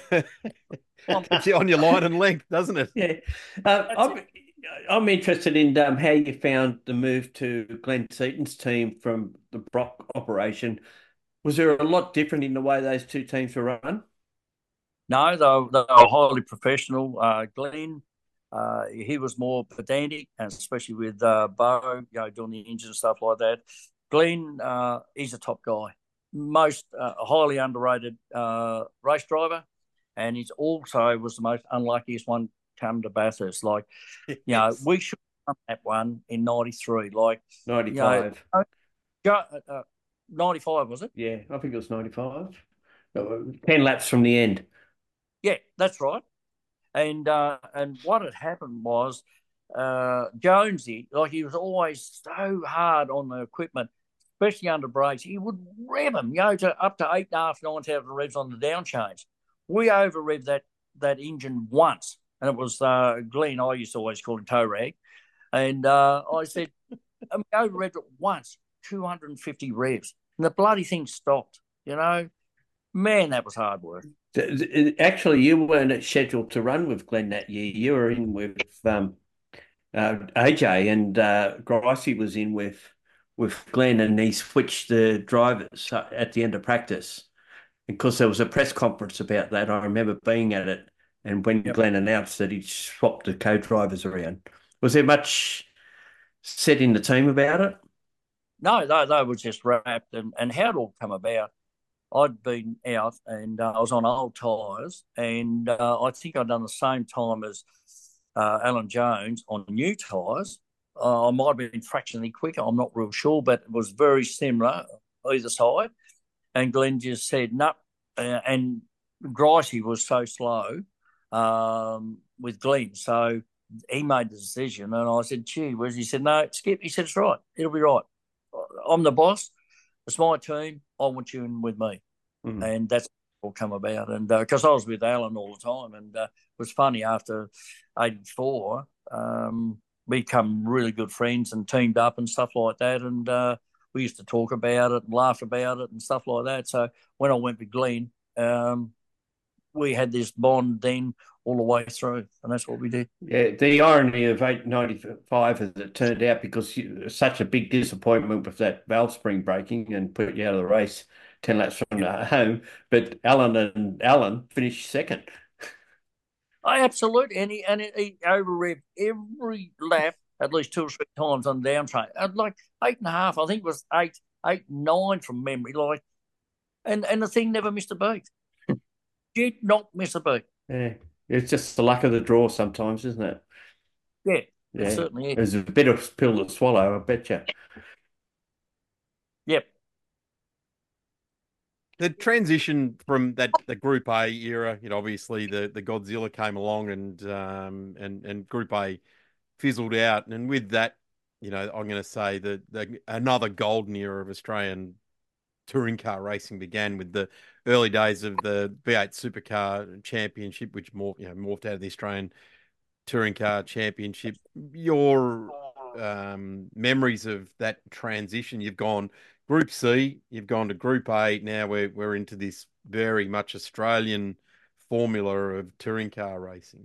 Keeps you on your line and length, doesn't it? Yeah. Uh, I'm, I'm interested in um, how you found the move to Glenn Seaton's team from the Brock operation. Was there a lot different in the way those two teams were run? No, they were, they were highly professional. Uh, Glenn, uh, he was more pedantic, and especially with uh, Bo, you know, doing the engine and stuff like that. Glenn, uh, he's a top guy, most uh, highly underrated uh, race driver, and he's also was the most unluckiest one come to Bathurst. Like, you know, Yes. we should have done that one in ninety-three. Like, ninety-five. You know, uh, ninety-five, was it? Yeah, I think it was ninety-five. ten laps from the end. Yeah, that's right. And uh, and what had happened was uh, Jonesy, like he was always so hard on the equipment, especially under brakes. He would rev them, you know, to up to eight and a half, nine thousand revs on the down change. We over revved that that engine once, and it was uh, Glenn. I used to always call him toe rag, and uh, I said, and we over revved it once, two hundred fifty revs, and the bloody thing stopped. You know, man, that was hard work. Actually, you weren't scheduled to run with Glenn that year. You were in with um, uh, A J, and uh, Gricey was in with with Glenn, and he switched the drivers uh, at the end of practice. Because there was a press conference about that, I remember being at it, and when Yep. Glenn announced that he'd swapped the co-drivers around, was there much said in the team about it? No, they, they were just wrapped. And, and how it all come about, I'd been out and uh, I was on old tyres, and uh, I think I'd done the same time as uh, Alan Jones on new tyres. Uh, I might have been fractionally quicker, I'm not real sure, but it was very similar either side. And Glenn just said, no. Uh, and Gricey was so slow um, with Glenn. So he made the decision. And I said, gee, where's he said, no, Skip. He said, it's right. It'll be right. I'm the boss. It's my team. I want you in with me. Mm. And that's all come about. And because uh, I was with Alan all the time. And uh, it was funny, after eighty-four, um, we become really good friends and teamed up and stuff like that. And uh, we used to talk about it and laugh about it and stuff like that. So when I went with Glenn, um, we had this bond then all the way through, and that's what we did. Yeah, the irony of eight ninety-five as it turned out, because you, such a big disappointment with that valve spring breaking and put you out of the race ten laps from the home, but Alan and Alan finished second. Oh, absolutely, and he, and he over revved every lap at least two or three times on the down train. At like eight and a half, I think it was eight, eight, nine from memory. Like, and and the thing never missed a beat. Did not miss a beat. Yeah, it's just the luck of the draw sometimes, isn't it? Yeah, Yeah, it certainly is. It was a bit of pill to swallow, I bet you. Yep. The transition from that the Group A era, you know, obviously the, the Godzilla came along, and um and and Group A fizzled out, and with that, you know, I'm going to say that the, another golden era of Australian touring car racing began with the early days of the V eight Supercar Championship, which morphed, you know, morphed out of the Australian Touring Car Championship. Your um, memories of that transition? You've gone Group C, you've gone to Group A. Now we're we're into this very much Australian formula of touring car racing.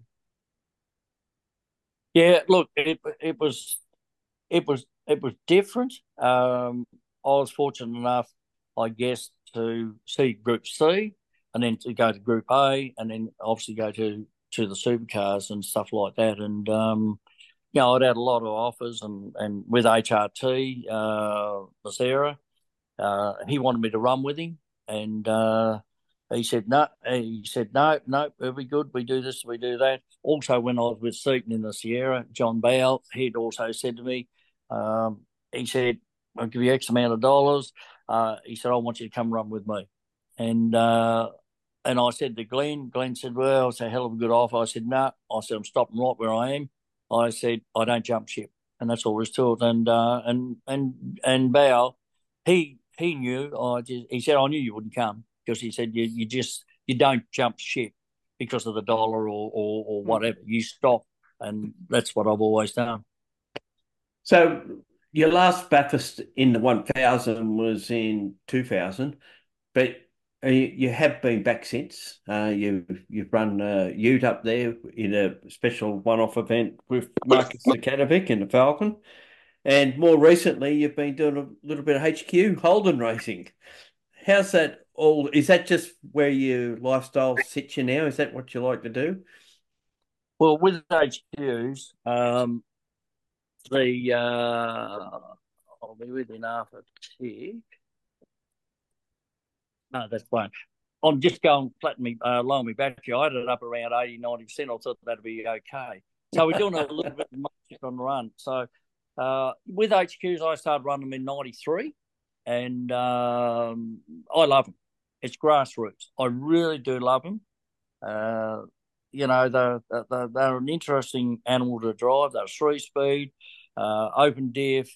Yeah, look, it it was it was it was different. Um, I was fortunate enough, I guess, to see Group C, and then to go to Group A, and then obviously go to to the supercars and stuff like that. And um, you know, I'd had a lot of offers, and and with H R T, uh, Massera, uh, he wanted me to run with him, and uh, he said no. He said no, no, it'll be good. We do this, we do that. Also, when I was with Seaton in the Sierra, John Bowell, he'd also said to me, um, he said, "I'll give you X amount of dollars." Uh, he said, "I want you to come run with me," and uh, and I said to Glenn. Glenn said, "Well, it's a hell of a good offer." I said, "No." I said, "I'm stopping right where I am." I said, "I don't jump ship," and that's all there is to it. And uh, and and and Bowell, he he knew. I just he said, "I knew you wouldn't come," because he said, "You you just you don't jump ship because of the dollar or or, or whatever. You stop," and that's what I've always done. So your last Bathurst in the one thousand was in two thousand, but you, you have been back since. Uh, you've you've run uh, Ute up there in a special one-off event with Marcus Zakanovic in the Falcon, and more recently you've been doing a little bit of H Q Holden racing. How's that all? Is that just where your lifestyle sits you now? Is that what you like to do? Well, with H Qs, um, the uh, I'll be with you now for a tick. No, that's fine. I'm just going flatten me, uh, lower me battery. I had it up around eighty, ninety percent. I thought that'd be okay. So we're doing a little bit of just on the run. So uh, with H Qs, I started running them in ninety-three, and um, I love them. It's grassroots. I really do love them. Uh, you know, they're, they're, they're an interesting animal to drive. They're three-speed, uh, open diff.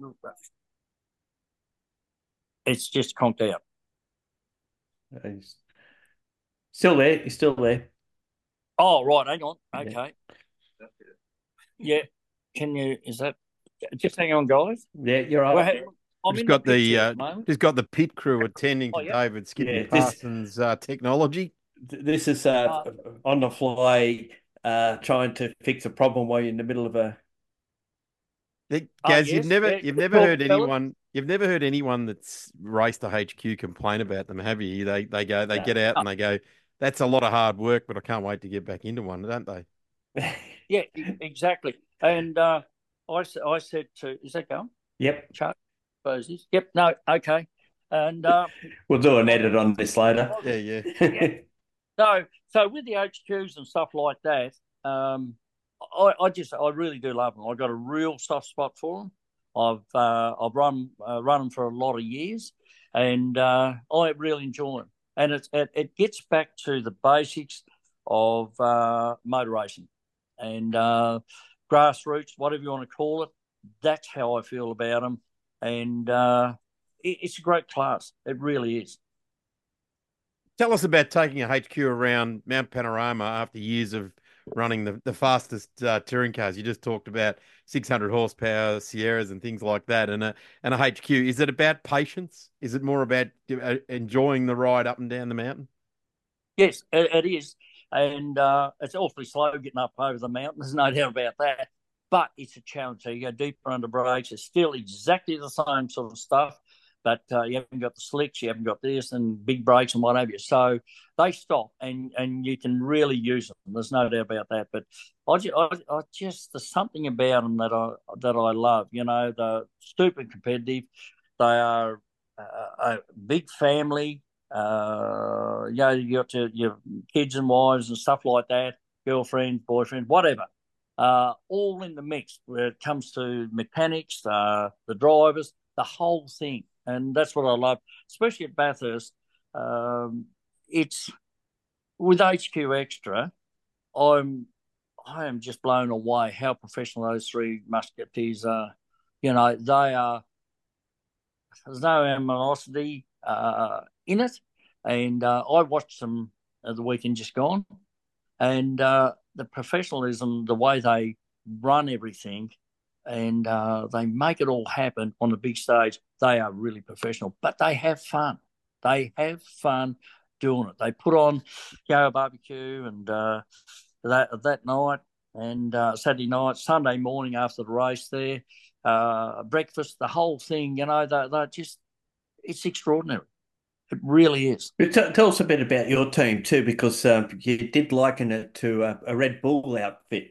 It's just conked out. He's still there. He's still there. Oh, right. Hang on. Okay. Yeah. Can you, is that, just hang on, guys. Yeah, you're right. Well, I'm Just in got the, the picture uh, at the moment. just got the pit crew attending Oh, to yeah. David Skippy Yeah, this- Parsons' uh, technology. This is uh, Uh, on the fly, uh, trying to fix a problem while you're in the middle of a. Hey, oh, Gaz, you've yes. never Yeah, you've good never talking, heard fella. anyone you've never heard anyone that's raced a H Q complain about them, have you? They they go they No. get out Uh, and they go, that's a lot of hard work, but I can't wait to get back into one, don't they? yeah, e- exactly. And uh, I, s- I said to, is that going? Yep. Chuck? Suppose is. Yep, no, okay. And uh, We'll do an I, edit on this later. I, Yeah, yeah. yeah. So, so with the H Qs and stuff like that, um, I, I just, I really do love them. I've got a real soft spot for them. I've, uh, I've run, uh, run them for a lot of years, and uh, I really enjoy them. And it, it, it gets back to the basics of uh, motor racing and uh, grassroots, whatever you want to call it. That's how I feel about them, and uh, it, it's a great class. It really is. Tell us about taking a H Q around Mount Panorama after years of running the, the fastest uh, touring cars. You just talked about six hundred horsepower Sierras and things like that, and a and a H Q. Is it about patience? Is it more about uh, enjoying the ride up and down the mountain? Yes, it, it is. And uh, it's awfully slow getting up over the mountain. There's no doubt about that. But it's a challenge. So you go deeper under brakes. It's still exactly the same sort of stuff, but uh, you haven't got the slicks, you haven't got this and big brakes and what have you. So they stop, and, and you can really use them. There's no doubt about that. But I just, I, I just there's something about them that I that I love. You know, they're stupid competitive. They are uh, a big family. Uh, you know, you got to, your kids and wives and stuff like that, girlfriends, boyfriends, whatever. Uh, all in the mix where it comes to mechanics, uh, the drivers, the whole thing, and that's what I love, especially at Bathurst. Um, it's with H Q Extra. I'm I am just blown away how professional those three musketeers are. You know, they are. There's no animosity uh, in it. And uh, I watched them uh, the weekend just gone, and uh, the professionalism, the way they run everything, and uh, they make it all happen on the big stage. They are really professional, but they have fun. They have fun doing it. They put on, you know, a barbecue and uh, that that night, and uh, Saturday night, Sunday morning after the race there, uh, breakfast, the whole thing. You know, they they just it's extraordinary. It really is. But t- tell us a bit about your team too, because um, you did liken it to a, a Red Bull outfit.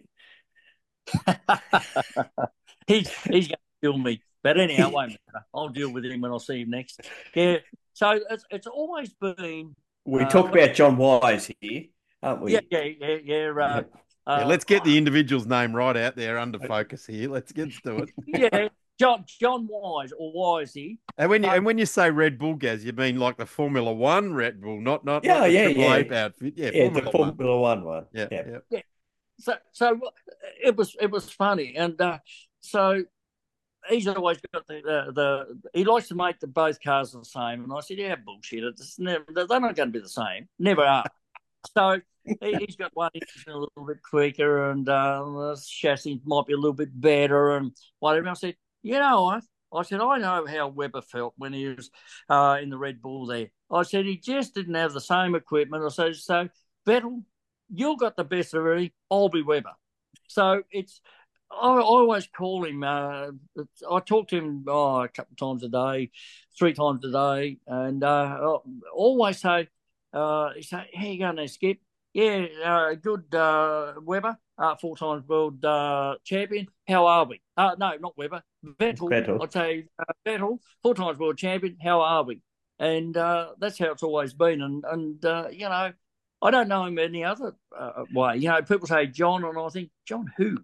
he's he's going to kill me. But anyhow, won't matter. I'll deal with him when I see him next. Yeah. So it's it's always been. We Uh, talk about John Wise here, aren't yeah, we? yeah, yeah, yeah. Uh, Yeah, uh, let's get the individual's name right out there under focus here. Let's get to it. yeah, John John Wise or Wisey. And when you But and when you say Red Bull, Gaz, you mean like the Formula One Red Bull, not not not Yeah, the yeah, Triple yeah, Eight outfit. Yeah, yeah. The Formula One. Formula One one. Yeah, Yeah. yeah. yeah, so so it was it was funny, and uh, so he's always got the, the the he likes to make the both cars the same, and I said, yeah, bullshit. It's never they're not going to be the same. Never are. So he, he's got one engine a little bit quicker, and uh, the chassis might be a little bit better, and whatever. I said, you know what? I said, I know how Webber felt when he was uh, in the Red Bull there. I said, he just didn't have the same equipment. I said, so, Vettel, you got the best of everything. I'll be Webber. So it's, I, I always call him, uh, I talk to him oh, a couple of times a day, three times a day, and uh, I always say, uh, he say, how you going there, Skip? Yeah, uh, good, uh, Webber, uh, four times world uh, champion. How are we? Uh, no, not Webber. Vettel. Vettel. I'd say uh, Vettel, four times world champion. How are we? And uh, that's how it's always been. And and uh, you know, I don't know him any other uh, way. You know, people say John, and I think John who?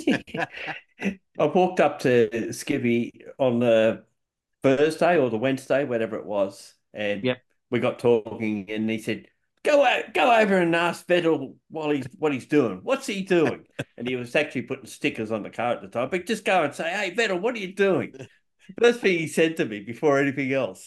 I walked up to Skippy on the Thursday or the Wednesday, whatever it was, and Yep. we got talking, and he said, "Go out, go over and ask Vettel while he's what he's doing. What's he doing?" And he was actually putting stickers on the car at the time. But just go and say, "Hey, Vettel, what are you doing?" First thing he said to me before anything else.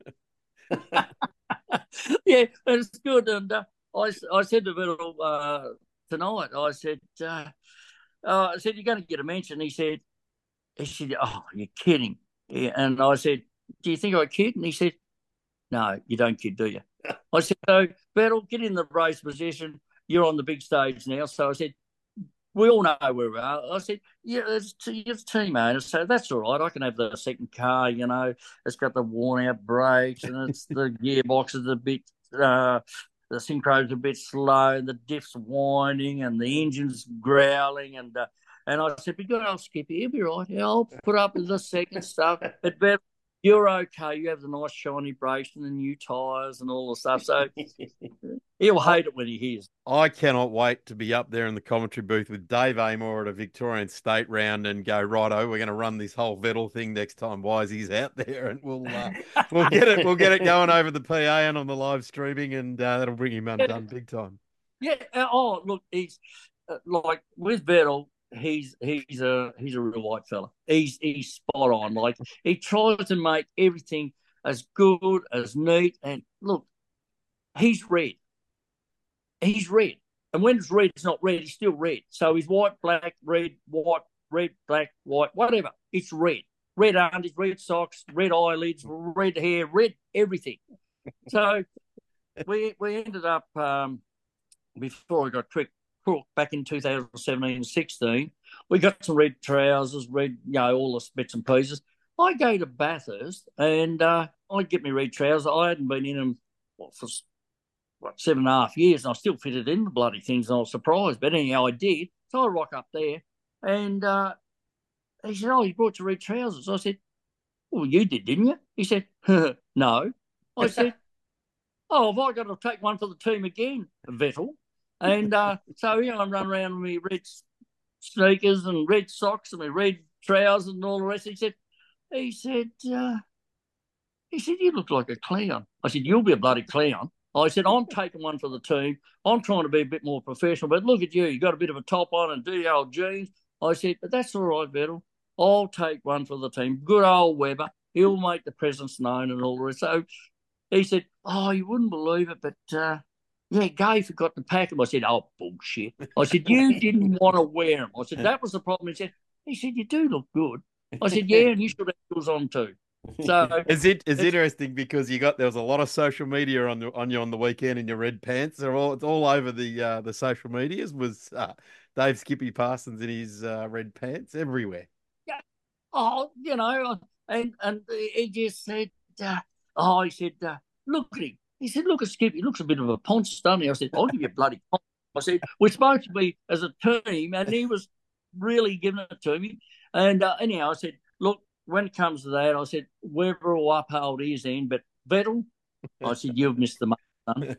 Yeah, it's good. And uh, I, I said to Vettel uh, tonight, I said, uh, uh, I said, you're going to get a mention. He said, he said, oh, you're kidding. Yeah. And I said, do you think I kid? And he said, no, you don't kid, do you? I said, so, Vettel, get in the race position. You're on the big stage now. So I said, we all know where we are. I said, yeah, it's, it's team owner, so that's all right. I can have the second car, you know. It's got the worn-out brakes and it's the gearbox is a bit, uh, the synchro's a bit slow, the diff's whining and the engine's growling. And uh, and I said, but good old Skippy, he'll be right. Yeah, I'll put up with the second stuff. But Vettel, you're okay. You have the nice shiny brakes and the new tyres and all the stuff. So he'll hate it when he hears. I cannot wait to be up there in the commentary booth with Dave Amor at a Victorian State round and go, righto, we're going to run this whole Vettel thing next time. Why is he's out there? And we'll uh, we'll get it we'll get it going over the P A and on the live streaming, and uh, that'll bring him undone big time. Yeah. Oh, look, he's uh, like with Vettel. He's he's a he's a real white fella. He's he's spot on. Like he tries to make everything as good as neat. And look, he's red. He's red. And when it's red, it's not red. He's still red. So he's white, black, red, white, red, black, white, whatever. It's red. Red undies, red socks, red eyelids, red hair, red everything. So we we ended up um, before I got tricked. Back in two thousand seventeen and sixteen, we got some red trousers, red, you know, all the bits and pieces. I go to Bathurst and uh, I get me red trousers. I hadn't been in them what, for what, seven and a half years, and I still fitted in the bloody things, and I was surprised. But anyhow, I did. So I rock up there, and uh, he said, oh, you brought your red trousers. I said, well, you did, didn't you? He said, no. I said, oh, have I got to take one for the team again, Vettel? And uh, so, you know, I'm running around with my red sneakers and red socks and my red trousers and all the rest. He said, he said, uh, he said, you look like a clown. I said, you'll be a bloody clown. I said, I'm taking one for the team. I'm trying to be a bit more professional, but look at you. You got a bit of a top on and do your old jeans. I said, but that's all right, Vettel. I'll take one for the team. Good old Webber. He'll make the presence known and all the rest. So he said, oh, you wouldn't believe it, but... Uh, yeah, Gay forgot to pack them. I said, oh, bullshit. I said, you didn't want to wear them. I said, that was the problem. He said, he said, you do look good. I said, yeah, and you should have yours on too. So is it is interesting because you got there was a lot of social media on the, on you on the weekend in your red pants. They're all it's all over the uh, the social medias. Was uh, Dave Skippy Parsons in his uh, red pants everywhere? Yeah. Oh, you know, and and he just said, uh, oh, he said, uh, look at him. He said, look at Skip, he looks a bit of a ponce, doesn't he? I said, I'll give you a bloody ponce. I said, we're supposed to be as a team, and he was really giving it to me. And uh, anyhow, I said, look, when it comes to that, I said, Weber will uphold his end, but Vettel, I said, you've missed the mark, son.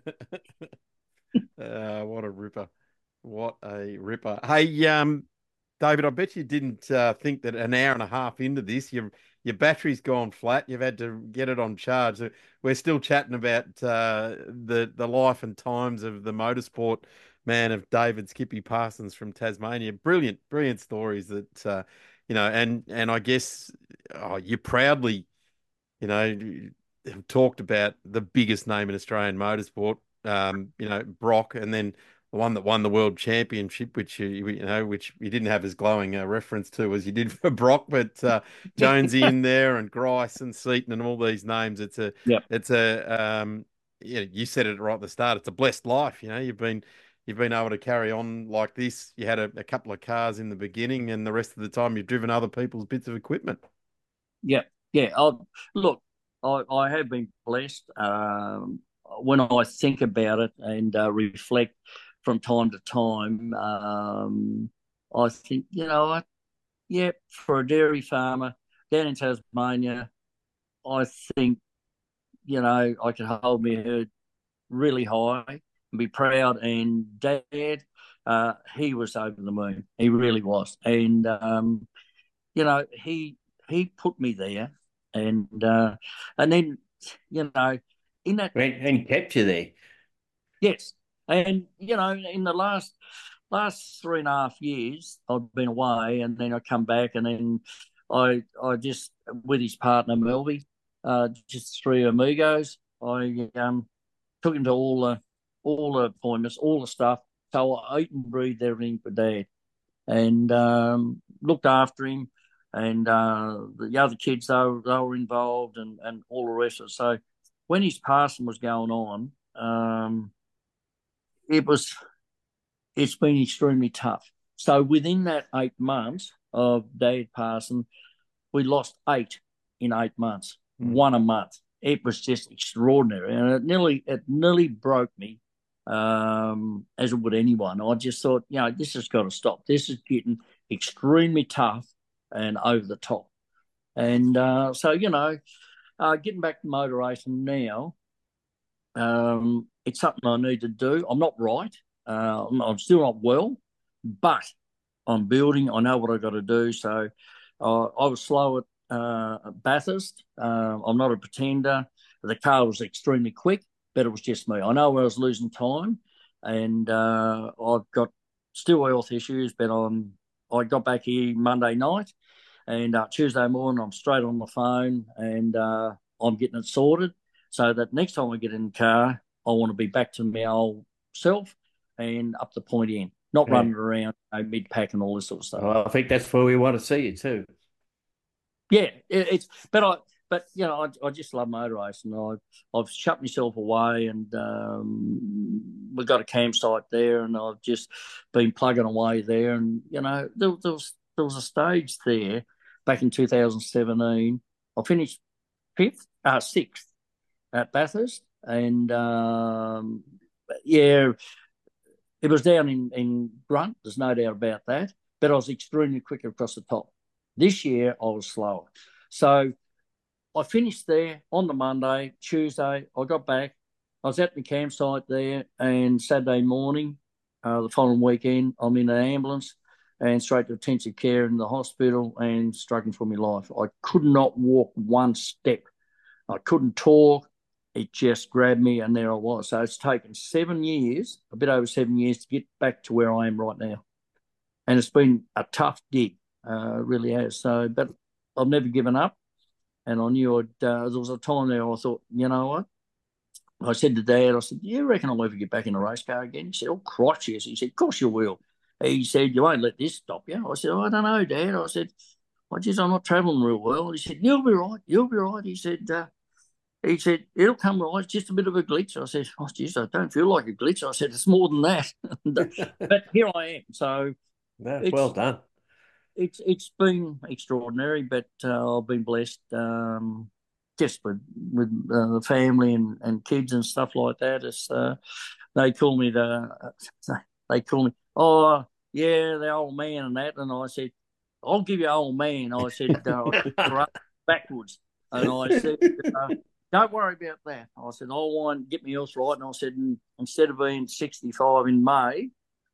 uh, what a ripper. What a ripper. Hey, um, David, I bet you didn't uh, think that an hour and a half into this, your your battery's gone flat. You've had to get it on charge. We're still chatting about uh, the the life and times of the motorsport man of David Skippy Parsons from Tasmania. Brilliant, brilliant stories that uh, you know, and and I guess oh, you proudly, you know, have talked about the biggest name in Australian motorsport. Um, you know, Brock, and then the one that won the world championship, which you, you know, which you didn't have as glowing a reference to as you did for Brock, but uh, Jonesy in there and Grice and Seaton and all these names. It's a, yep. it's a, um, yeah, you said it right at the start. It's a blessed life. You know, you've been, you've been able to carry on like this. You had a, a couple of cars in the beginning, and the rest of the time you've driven other people's bits of equipment. Yeah, yeah. I'll, look, I, I have been blessed. Um, when I think about it and uh, reflect from time to time, um, I think, you know what, yeah, for a dairy farmer down in Tasmania, I think, you know, I could hold my head really high and be proud. And Dad, uh, he was over the moon. He really was. And, um, you know, he he put me there. And, uh, and then, you know, in that... And kept you there. Yes. And, you know, in the last last three and a half years, I've been away, and then I come back, and then I I just, with his partner, Melby, uh, just three amigos, I um, took him to all the, all the appointments, all the stuff. So I ate and breathed everything for Dad, and um, looked after him, and uh, the other kids, they were, they were involved, and, and all the rest of it. So when his passing was going on, um, it was it's been extremely tough. So within that eight months of Dad passing, we lost eight in eight months, mm. one a month. It was just extraordinary, and it nearly it nearly broke me, um, as it would anyone. I just thought, you know, this has got to stop. This is getting extremely tough and over the top. And uh, so, you know, uh, getting back to motor racing now, um, it's something I need to do. I'm not right. Uh, I'm, I'm still not well, but I'm building. I know what I've got to do. So uh, I was slow at uh, Bathurst. Uh, I'm not a pretender. The car was extremely quick, but it was just me. I know I was losing time, and uh, I've got still health issues, but I'm, I got back here Monday night, and uh, Tuesday morning I'm straight on the phone, and uh, I'm getting it sorted so that next time I get in the car, I want to be back to my old self and up the point in, not yeah. running around, you know, mid-pack and all this sort of stuff. Well, I think that's where we want to see you too. Yeah, it, it's but I but you know I, I just love motor racing. I I've shut myself away, and um, we've got a campsite there, and I've just been plugging away there. And you know there, there was there was a stage there back in two thousand seventeen. I finished fifth, uh, sixth at Bathurst, and um, yeah, it was down in in grunt. There's no doubt about that. But I was extremely quick across the top. This year, I was slower. So I finished there on the Monday. Tuesday, I got back. I was at the campsite there, and Saturday morning, uh, the following weekend, I'm in an ambulance and straight to intensive care in the hospital and struggling for my life. I could not walk one step. I couldn't talk. It just grabbed me, and there I was. So it's taken seven years, a bit over seven years, to get back to where I am right now. And it's been a tough dig. Uh, really has. So, but I've never given up, and I knew I'd. Uh, there was a time there I thought, you know what? I said to Dad, I said, "Do you reckon I'll ever get back in a race car again?" He said, "Oh, crotch, yes." He said, "Of course you will." He said, "You won't let this stop you." I said, oh, "I don't know, Dad." I said, "I just I'm not travelling real well." He said, "You'll be right. You'll be right." He said, uh, "He said it'll come right. It's just a bit of a glitch." I said, "Oh, geez, I don't feel like a glitch." I said, "It's more than that." But here I am. So, no, well done. It's it's been extraordinary, but uh, I've been blessed um, just with with uh, the family and, and kids and stuff like that. It's uh, they call me the they call me oh yeah the old man and that, and I said I'll give you old man. I said uh, backwards, and I said uh, don't worry about that. I said I want to get my health right, and I said instead of being sixty-five in May.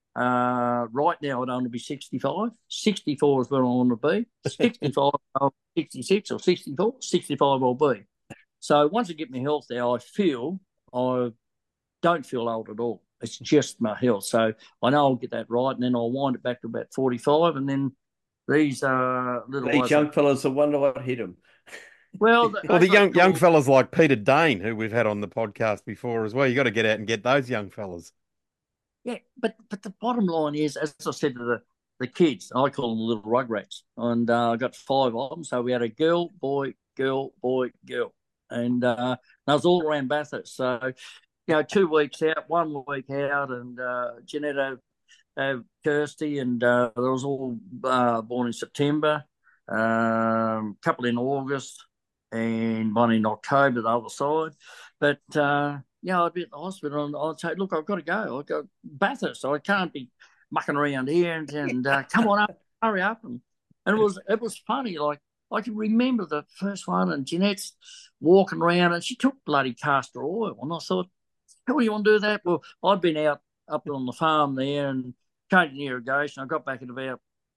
Uh, right now, I'd only be sixty-five. sixty-four is where I want to be. sixty-five, I'll be sixty-six or sixty-four. sixty-five, I'll be. So once I get my health there, I feel I don't feel old at all. It's just my health. So I know I'll get that right, and then I'll wind it back to about forty-five, and then these uh, little these young are... fellas will wonder what hit them. Well, the, well, the young young fellas like Peter Dane, who we've had on the podcast before as well. You got to get out and get those young fellas. Yeah, but but the bottom line is, as I said to the, the kids, I call them the little rugrats, and uh, I got five of them. So we had a girl, boy, girl, boy, girl, and uh, that was all around Bathurst. So, you know, two weeks out, one week out, and uh, Janetta, uh, Kirsty, and uh, they was all uh, born in September, a um, couple in August, and one in October, the other side. But uh, yeah, I'd be at the hospital and I'd say, look, I've got to go. I've got Bathurst, so I can't be mucking around here and, and uh, come on up, hurry up. And, and it was it was funny. Like, I can remember the first one, and Jeanette's walking around and she took bloody castor oil. And I thought, how do you want to do that? Well, I'd been out up on the farm there and changing irrigation. I got back at about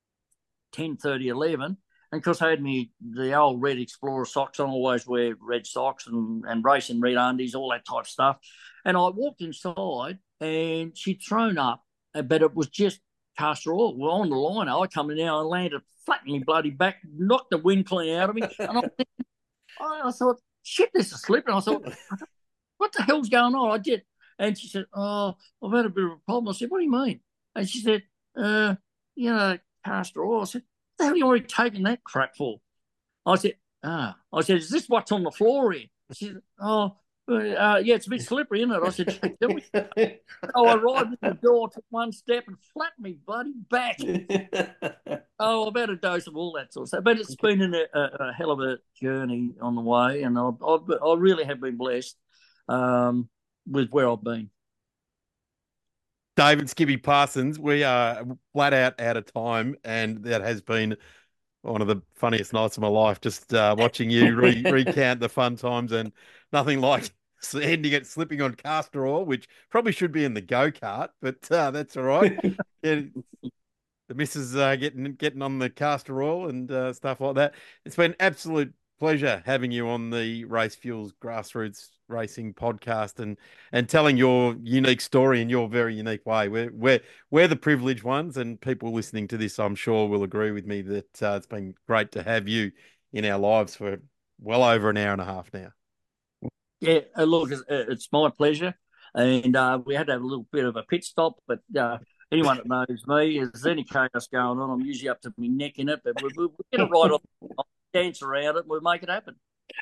ten thirty, eleven. And of course, I had me the old red Explorer socks on. I always wear red socks and, and racing red undies, all that type of stuff. And I walked inside, and she'd thrown up, but it was just castor oil. Well, on the line, I come in now and landed flat in my bloody back, knocked the wind clean out of me. And I, I thought, shit, this is slipping. I thought, what the hell's going on? I did. And she said, oh, I've had a bit of a problem. I said, what do you mean? And she said, uh, you know, castor oil. I said, what the hell are you already taking that crap for? I said, ah. I said, is this what's on the floor here? She said, oh, Uh, yeah, it's a bit slippery, isn't it? I said, "Gee, do we?" Oh, I arrived at the door, took one step and flapped me bloody back. Oh, I've had a dose of all that sort of stuff. But it's been a, a, a hell of a journey on the way, and I've, I've, I really have been blessed um, with where I've been. David Skibby Parsons, we are flat out out of time, and that has been one of the funniest nights of my life, just uh, watching you re- recount the fun times, and nothing like ending it slipping on castor oil, which probably should be in the go-kart, but uh, that's all right. Yeah, the missus uh, getting getting on the castor oil and uh, stuff like that. It's been absolute pleasure having you on the Race Fuels Grassroots Racing podcast and and telling your unique story in your very unique way. We're we're we're the privileged ones, and people listening to this, I'm sure, will agree with me that uh, it's been great to have you in our lives for well over an hour and a half now. Yeah, uh, look, it's, uh, it's my pleasure, and uh, we had to have a little bit of a pit stop, but uh, anyone that knows me, if there's any chaos going on, I'm usually up to my neck in it, but we, we, we get it right off, dance around it, and we'll make it happen.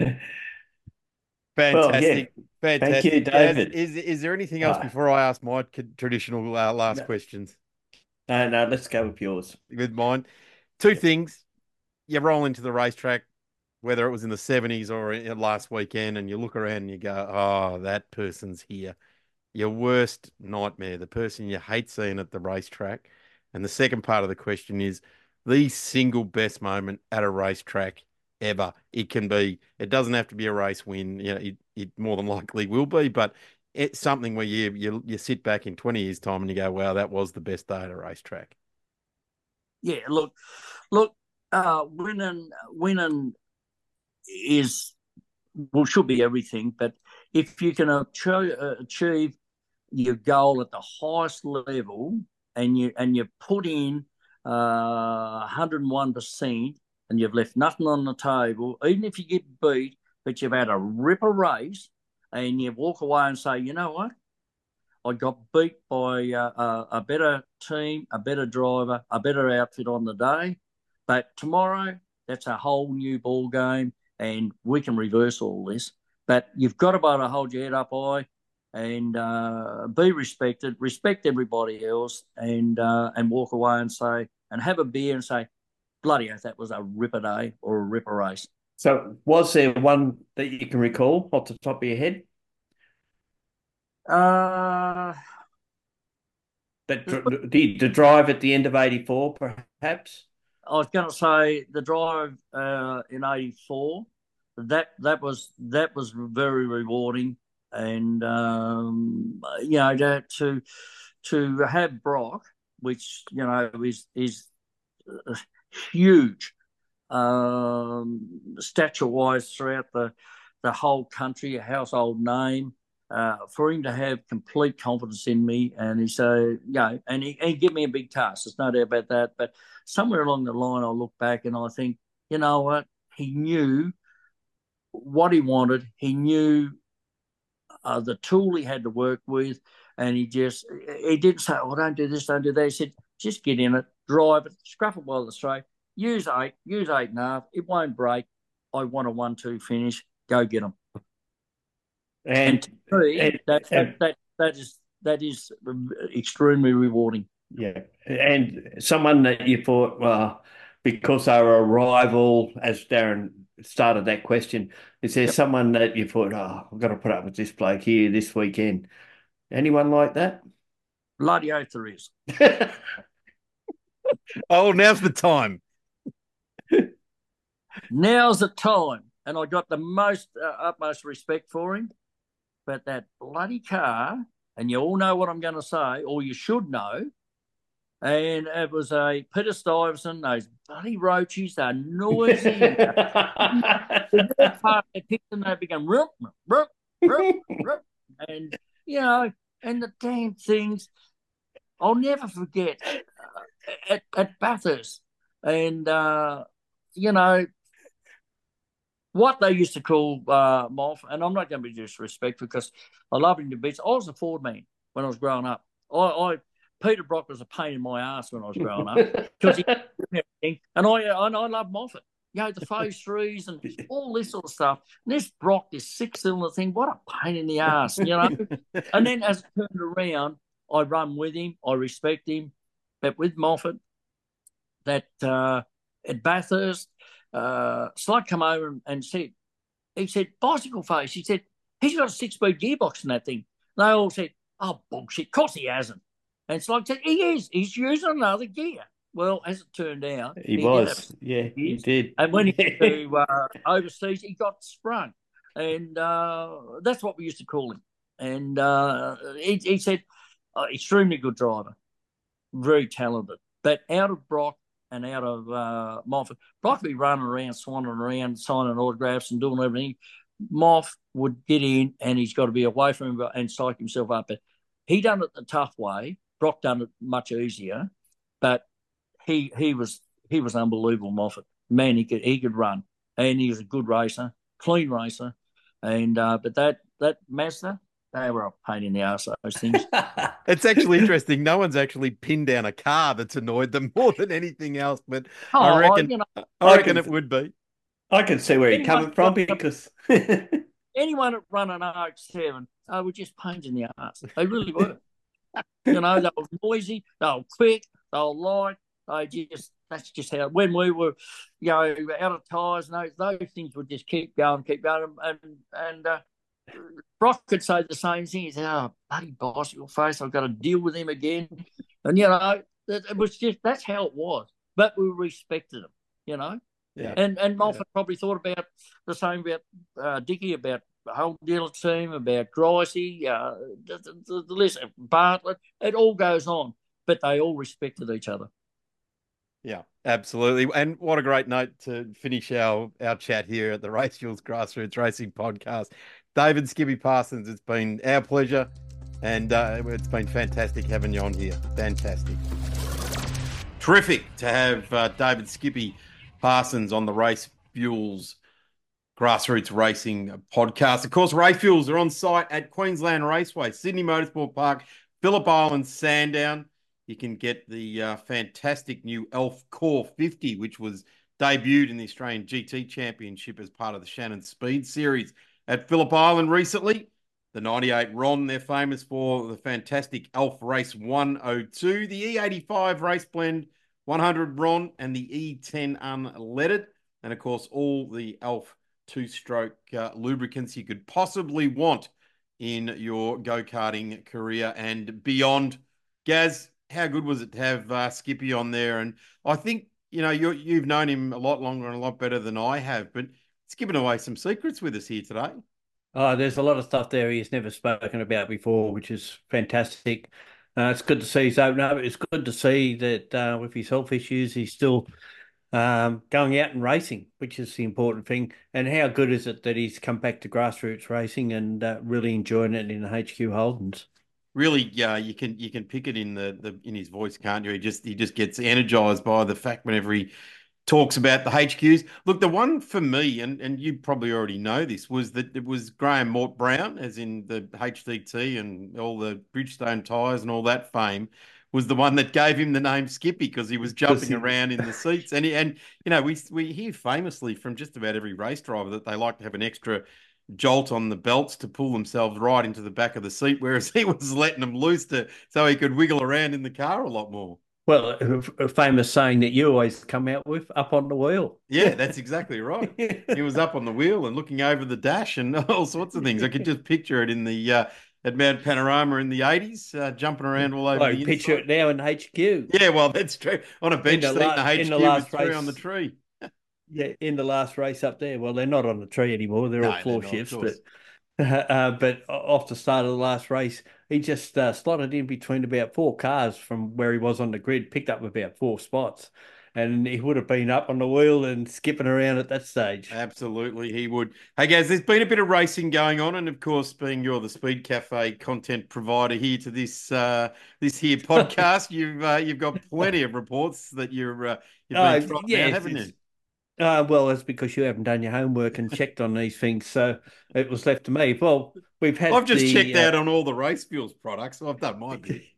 Fantastic. Well, yeah. Fantastic. Thank you, David. Gaz, is, is there anything else Ah. before I ask my traditional uh, last No. questions? No, no, let's go with yours. With mine. Two things. You roll into the racetrack, whether it was in the seventies or in- last weekend, and you look around and you go, oh, that person's here. Your worst nightmare, the person you hate seeing at the racetrack. And the second part of the question is the single best moment at a racetrack ever. It can be, it doesn't have to be a race win. You know, it, it more than likely will be, but it's something where you, you you sit back in twenty years' time and you go, wow, that was the best day at a racetrack. Yeah, look, look, uh, winning, winning is, well, should be everything, but if you can achieve, uh, achieve your goal at the highest level and you and you put in uh, one hundred one percent and you've left nothing on the table, even if you get beat, but you've had a ripper race and you walk away and say, you know what? I got beat by uh, a, a better team, a better driver, a better outfit on the day. But tomorrow, that's a whole new ball game, and we can reverse all this. But you've got to be able to hold your head up high and uh, be respected, respect everybody else, and uh, and walk away and say, and have a beer and say, bloody oath, that was a ripper day or a ripper race. So, was there one that you can recall off the top of your head? Uh, That the, the drive at the end of eighty-four, perhaps? I was going to say the drive uh, in eighty-four. That that was that was very rewarding, and um, you know to, to to have Brock, which you know is is huge, um, stature wise throughout the the whole country, a household name. Uh, for him to have complete confidence in me, and he said, you know, and he, he give me a big task. There's no doubt about that. But somewhere along the line, I look back and I think, you know what? He knew what he wanted. He knew uh, the tool he had to work with, and he just he didn't say, "Oh, don't do this, don't do that." He said, "Just get in it, drive it, scruff it while it's straight. Use eight, use eight and a half. It won't break. I want a one-two finish. Go get them." And, and to me, and, that, that, that, that is that is extremely rewarding. Yeah. And someone that you thought, well, because they were a rival, as Darren started that question, is there yep. someone that you thought, oh, I've got to put up with this bloke here this weekend? Anyone like that? Bloody oath there is. Oh, now's the time. Now's the time. And I got the most uh, utmost respect for him. But that bloody car, and you all know what I'm going to say, or you should know, and it was a Peter Stuyvesant, those bloody roaches, they're noisy. They picked them, they become rump, rump, rump, rump. And, you know, and the damn things, I'll never forget, uh, at, at Bathurst, and, uh, you know, what they used to call uh, Moff, and I'm not going to be disrespectful because I love him to bits. I was a Ford man when I was growing up. I, I Peter Brock was a pain in my ass when I was growing up because he and I and I love Moffat. you know, the phase threes and all this sort of stuff. And this Brock, this six-cylinder thing, what a pain in the ass, you know. And then as it turned around, I run with him. I respect him. But with Moffat, that uh, at Bathurst, uh, Slug come over and, and said, he said, bicycle face. He said, he's got a six-speed gearbox in that thing. They all said, oh, bullshit. Of course he hasn't. And Slug said, he is. He's using another gear. Well, as it turned out, he, he was. Yeah, he did. And when he went to uh, overseas, he got sprung. And uh, that's what we used to call him. And uh, he, he said, oh, extremely good driver, very talented. But out of Brock and out of uh, Moffat, Brock would be running around, swanning around, signing autographs and doing everything. Moff would get in and he's got to be away from him and psych himself up. But he done it the tough way. Brock done it much easier. But he he was he was unbelievable, Moffat. Man, he could he could run. And he was a good racer, clean racer. And uh, but that that Mazda, they were a pain in the arse, those things. It's actually interesting. No one's actually pinned down a car that's annoyed them more than anything else. But oh, I reckon, you know, I reckon I can, it would be. I can see where you're coming from because anyone that run an R X seven, they were just pains in the arse. They really were. You know, they were noisy, they were quick, they were light. They just that's just how when we were, you know, out of tyres and those those things would just keep going, keep going, and and. Uh, Brock could say the same thing. He said, oh, bloody bicycle face, I've got to deal with him again. And, you know, it, it was just, that's how it was. But we respected him, you know. Yeah. And and Moffat yeah. probably thought about the same about uh, Dickie, about the whole dealer team, about Gricey, uh, the, the, the list, Bartlett. It all goes on. But they all respected each other. Yeah, absolutely. And what a great note to finish our, our chat here at the Race Fuels Grassroots Racing Podcast. David Skippy Parsons, it's been our pleasure, and uh, it's been fantastic having you on here. Fantastic. Terrific to have uh, David Skippy Parsons on the Race Fuels Grassroots Racing Podcast. Of course, Race Fuels are on site at Queensland Raceway, Sydney Motorsport Park, Phillip Island, Sandown. You can get the uh, fantastic new Elf Core fifty, which was debuted in the Australian G T Championship as part of the Shannon Speed Series at Phillip Island recently. The ninety-eight Ron, they're famous for the fantastic Elf Race one oh two, the E eighty-five Race Blend one hundred Ron, and the E ten Unleaded. And, of course, all the Elf two-stroke uh, lubricants you could possibly want in your go-karting career and beyond. Gaz, how good was it to have uh, Skippy on there? And I think, you know, you you've known him a lot longer and a lot better than I have, but he's given away some secrets with us here today. Oh, there's a lot of stuff there he's never spoken about before, which is fantastic. Uh, it's good to see he's open up. It's good to see that uh, with his health issues, he's still um, going out and racing, which is the important thing. And how good is it that he's come back to grassroots racing and uh, really enjoying it in the H Q Holdens? Really, yeah, you can you can pick it in the, the in his voice, can't you? He just he just gets energized by the fact whenever he talks about the H Qs. Look, the one for me, and, and you probably already know this, was that it was Graham Mort Brown, as in the H D T and all the Bridgestone tyres and all that fame, was the one that gave him the name Skippy because he was jumping he... around in the seats. And, he, and you know, we we hear famously from just about every race driver that they like to have an extra jolt on the belts to pull themselves right into the back of the seat, whereas he was letting them loose to so he could wiggle around in the car a lot more. Well, a famous saying that you always come out with, up on the wheel. Yeah, that's exactly right. He was up on the wheel and looking over the dash and all sorts of things. I could just picture it in the uh, at Mount Panorama in the eighties, uh, jumping around all over well, the picture inside. it now in H Q. Yeah, well, that's true. On a bench seat in the, H Q in the last with race, three on the tree. Yeah, in the last race up there. Well, they're not on the tree anymore. They're no, all floor they're shifts, not, but Uh, but off the start of the last race, he just uh, slotted in between about four cars from where he was on the grid, picked up about four spots, and he would have been up on the wheel and skipping around at that stage. Absolutely, he would. Hey, guys, there's been a bit of racing going on, and of course, being you're the Speed Cafe content provider here to this uh, this here podcast, you've uh, you've got plenty of reports that you're uh, you've been uh, trying yeah, out, haven't you? Uh, well, that's because you haven't done your homework and checked on these things, so it was left to me. Well, we've had. I've just the, checked uh, out on all the Race Fuels products, so I've done my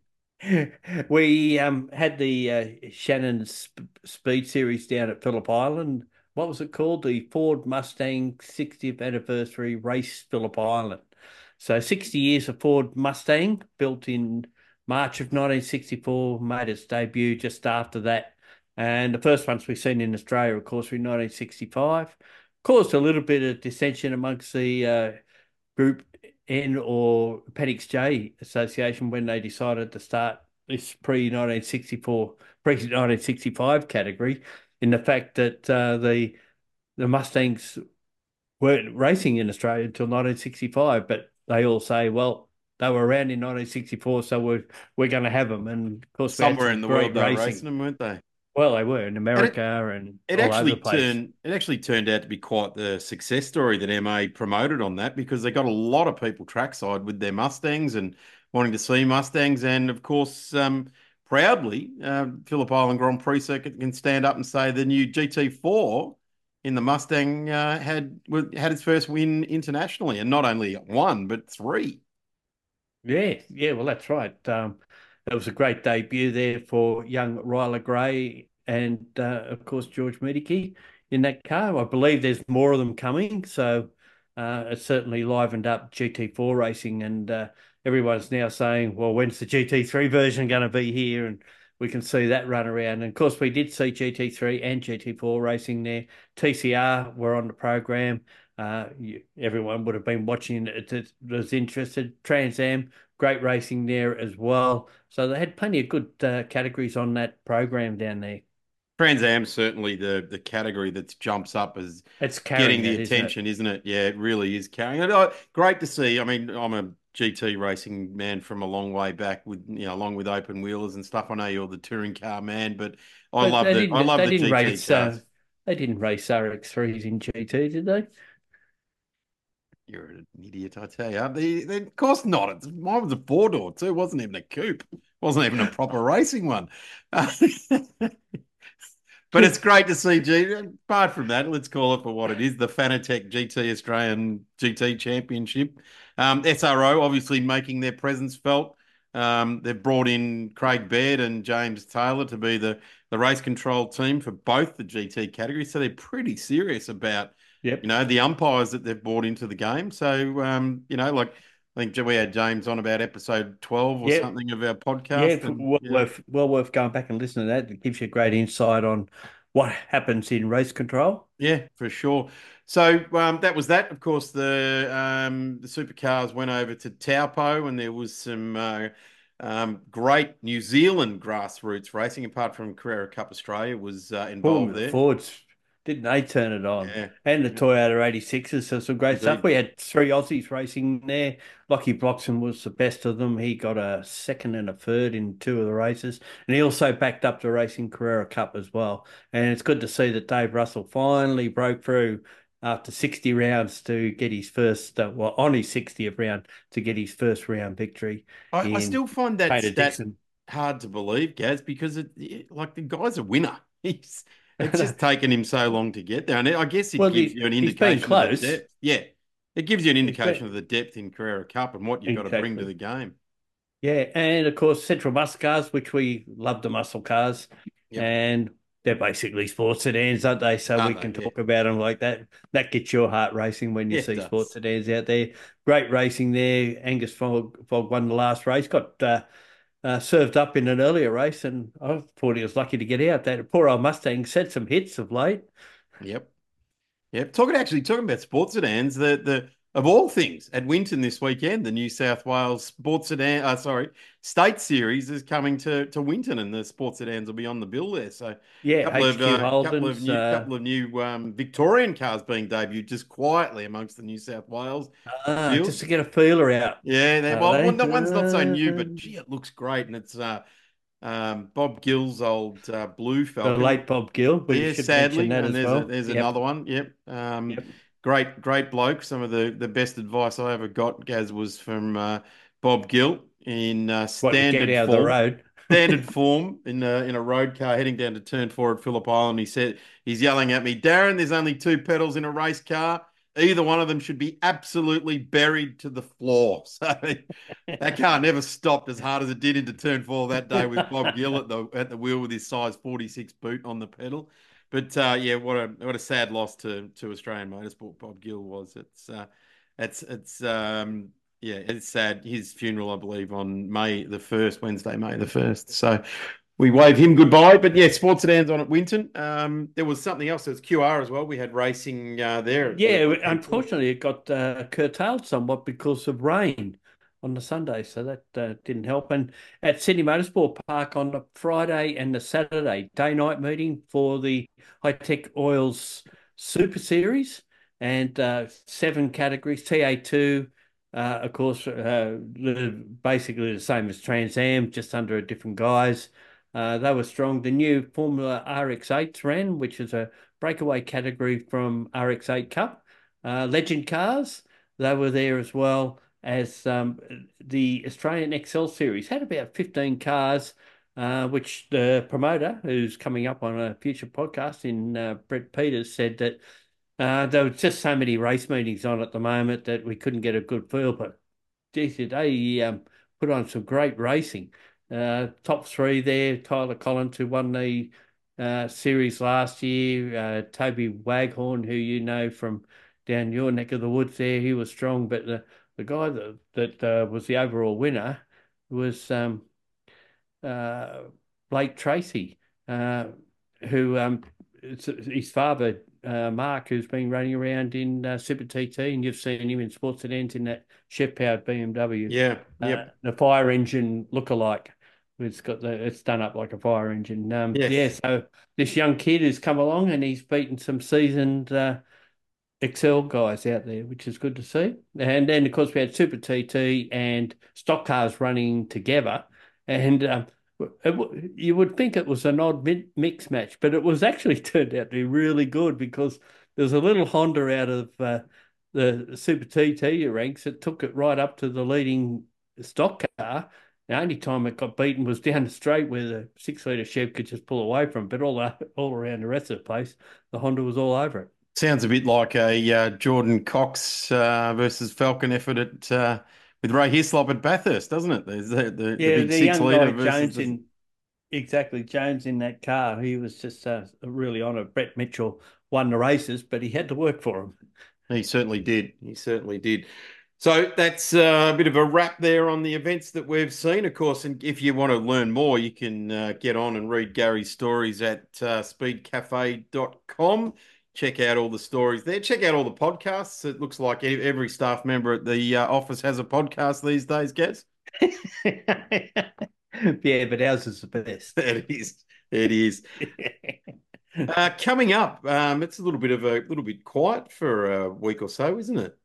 bit. We um, had the uh, Shannon Sp- Speed Series down at Phillip Island what was it called? The Ford Mustang sixtieth anniversary race, Phillip Island. So sixty years of Ford Mustang, built in March of nineteen sixty-four, made its debut just after that. And the first ones we've seen in Australia, of course, were in nineteen sixty-five. Caused a little bit of dissension amongst the uh, Group N or Appendix J Association when they decided to start this pre nineteen sixty-four, pre nineteen sixty-five category, in the fact that uh, the the Mustangs weren't racing in Australia until nineteen sixty-five, but they all say, well, they were around in nineteen sixty-four, so we're we're going to have them. And of course, we had Somewhere some in the great world they were racing. racing them, weren't they? Well, they were in And it, America and it all over actually the place. turned it actually turned out to be quite the success story that M A promoted on that, because they got a lot of people trackside with their Mustangs and wanting to see Mustangs. And of course, um, proudly, uh, Phillip Island Grand Prix circuit can stand up and say the new G T four in the Mustang uh, had had its first win internationally, and not only one but three. Yeah, yeah, well, that's right. Um, it was a great debut there for young Ryla Gray and, uh, of course, George Medicki in that car. I believe there's more of them coming, so uh, it's certainly livened up G T four racing, and uh, everyone's now saying, well, when's the G T three version going to be here? And we can see that run around. And, of course, we did see G T three and G T four racing there. T C R were on the program. Uh, you, everyone would have been watching it, it was interested. Trans Am, great racing there as well. So they had plenty of good uh, categories on that program down there. Trans Am certainly the the category that jumps up as It's getting carrying the it, isn't it? attention, isn't it? Yeah, it really is carrying it. Oh, great to see. I mean, I'm a G T racing man from a long way back, with you know, along with open wheelers and stuff. I know you're the touring car man, but I But love they the I didn't. love They the didn't G T race. Uh, cars. they didn't race R X threes in G T, did they? You're an idiot, I tell you. The, the, of course not. It's, mine was a four door too. It wasn't even a coupe. It wasn't even a proper racing one. But it's great to see G. Apart from that, let's call it for what it is: the Fanatec G T Australian G T Championship. Um, S R O obviously making their presence felt. Um, they've brought in Craig Baird and James Taylor to be the the race control team for both the G T categories. So they're pretty serious about, you Yep. know, the umpires that they've brought into the game. So um, you know, like I think we had James on about episode twelve or Yep. something of our Yeah. podcast, and Well yeah. worth well worth going back and listening to that. It gives you a great insight on what happens in race control. Yeah, for sure. So um, that was that. Of course, the um, the supercars went over to Taupo, and there was some uh, um, great New Zealand grassroots racing. Apart from Carrera Cup Australia was uh, involved Boom, the there. Fords, didn't they turn it on? Yeah, And the yeah, Toyota eighty-sixes, so some great stuff. indeed. We had three Aussies racing there. Lockie Bloxham was the best of them. He got a second and a third in two of the races. And he also backed up the Racing Carrera Cup as well. And it's good to see that Dave Russell finally broke through after sixty rounds to get his first, uh, well, on his sixtieth round to get his first round victory I, I in still find that Taylor stat Dixon. hard to believe, Gaz, because it, it like the guy's a winner. He's it's just taken him so long to get there, and I guess it Well, gives the, you an he's been indication of the close. depth. Yeah, it gives you an He's been, indication of the depth in Carrera Cup and what you've got to bring to exactly. the game. Yeah, and of course Central Muscle Cars, which we love the muscle cars, Yep, and they're basically sports sedans, aren't they? So we aren't can they? Yeah, talk about them like that. That gets your heart racing when you yeah, it see sports does. sedans out there. Great racing there. Angus Fogg, Fogg won the last race, got uh, uh, served up in an earlier race, and I thought he was lucky to get out. That poor old Mustang set some hits of late. Yep. Yep. Talking actually talking about sports sedans, the the of all things at Winton this weekend, the New South Wales Sports Sedan, uh, sorry, State Series is coming to to Winton, and the sports sedans will be on the bill there. So, a Yeah, couple of H Q uh, couple of Holden's. new Uh, couple of new um, Victorian cars being debuted just quietly amongst the New South Wales ah, just field. to get a feeler out. Yeah, they, Are well, they? one- that one's not so new, but Uh, gee, it looks great, and it's uh, um, Bob Gill's old uh, Blue the Falcon. late Bob Gill. We Yeah, should mention sadly, that and as there's a well. there's Yep. another one. Yep. Um, Yep. great great bloke. Some of the the best advice I ever got, Gaz, was from uh, Bob Gill in uh, What to get standard out of the form. road. Standard form in a, in a road car heading down to turn four at Phillip Island. He said he's yelling at me, Darren. There's only two pedals in a race car. Either one of them should be absolutely buried to the floor. So that car never stopped as hard as it did into turn four that day with Bob Gill at the at the wheel with his size forty-six boot on the pedal. But uh, yeah, what a what a sad loss to to Australian motorsport. Bob Gill was. It's uh, it's it's um, yeah, it's sad. His funeral, I believe, on May the first, Wednesday, May the first. So we wave him goodbye. But yeah, Sports Sedan's on at Winton. Um, there was something else. There was Q R as well. We had racing uh, there. Yeah, unfortunately, it got uh, curtailed somewhat because of rain on the Sunday, so that uh, didn't help. And at Sydney Motorsport Park on the Friday and the Saturday, day-night meeting for the Hi-Tech Oils Super Series and uh, seven categories, T A two, uh, of course, uh, basically the same as Trans Am, just under a different guise. Uh, they were strong. The new Formula R X eights ran, which is a breakaway category from R X eight Cup. Uh, Legend Cars, they were there as well as um, the Australian X L Series. Had about fifteen cars, uh, which the promoter, who's coming up on a future podcast in uh, Brett Peters, said that uh, there were just so many race meetings on at the moment that we couldn't get a good feel. But geez, they um, put on some great racing. Uh, top three there, Tyler Collins, who won the uh, series last year, uh, Toby Waghorn, who you know from down your neck of the woods there, he was strong. But the, the guy that, that uh, was the overall winner was um, uh, Blake Tracy, uh, who um, his father, uh, Mark, who's been running around in uh, Super T T, and you've seen him in Sports Sedans in that Chef-powered B M W. Yeah, uh, yep. The fire engine look-alike. It's got the it's done up like a fire engine. Um, Yes. Yeah, so this young kid has come along and he's beaten some seasoned uh, Excel guys out there, which is good to see. And then, of course, we had Super T T and stock cars running together. And um, it, you would think it was an odd mix match, but it was actually turned out to be really good because there was a little Honda out of uh, the Super T T ranks that took it right up to the leading stock car. The only time it got beaten was down the straight where the six-litre Chev could just pull away from, but all all around the rest of the place, the Honda was all over it. Sounds a bit like a uh, Jordan Cox uh, versus Falcon effort at uh, with Ray Hislop at Bathurst, doesn't it? There's the, the, yeah, the big the six young litre guy versus Jones the... in exactly Jones in that car. He was just uh, really on it. Brett Mitchell won the races, but he had to work for him. He certainly did. He certainly did. So that's uh, a bit of a wrap there on the events that we've seen. Of course, and if you want to learn more, you can uh, get on and read Gary's stories at uh, speed cafe dot com. Check out all the stories there. Check out all the podcasts. It looks like every staff member at the uh, office has a podcast these days, Gaz. Yeah, but ours is the best. It is. It is. uh, coming up, um, it's a little bit of a little bit quiet for a week or so, isn't it?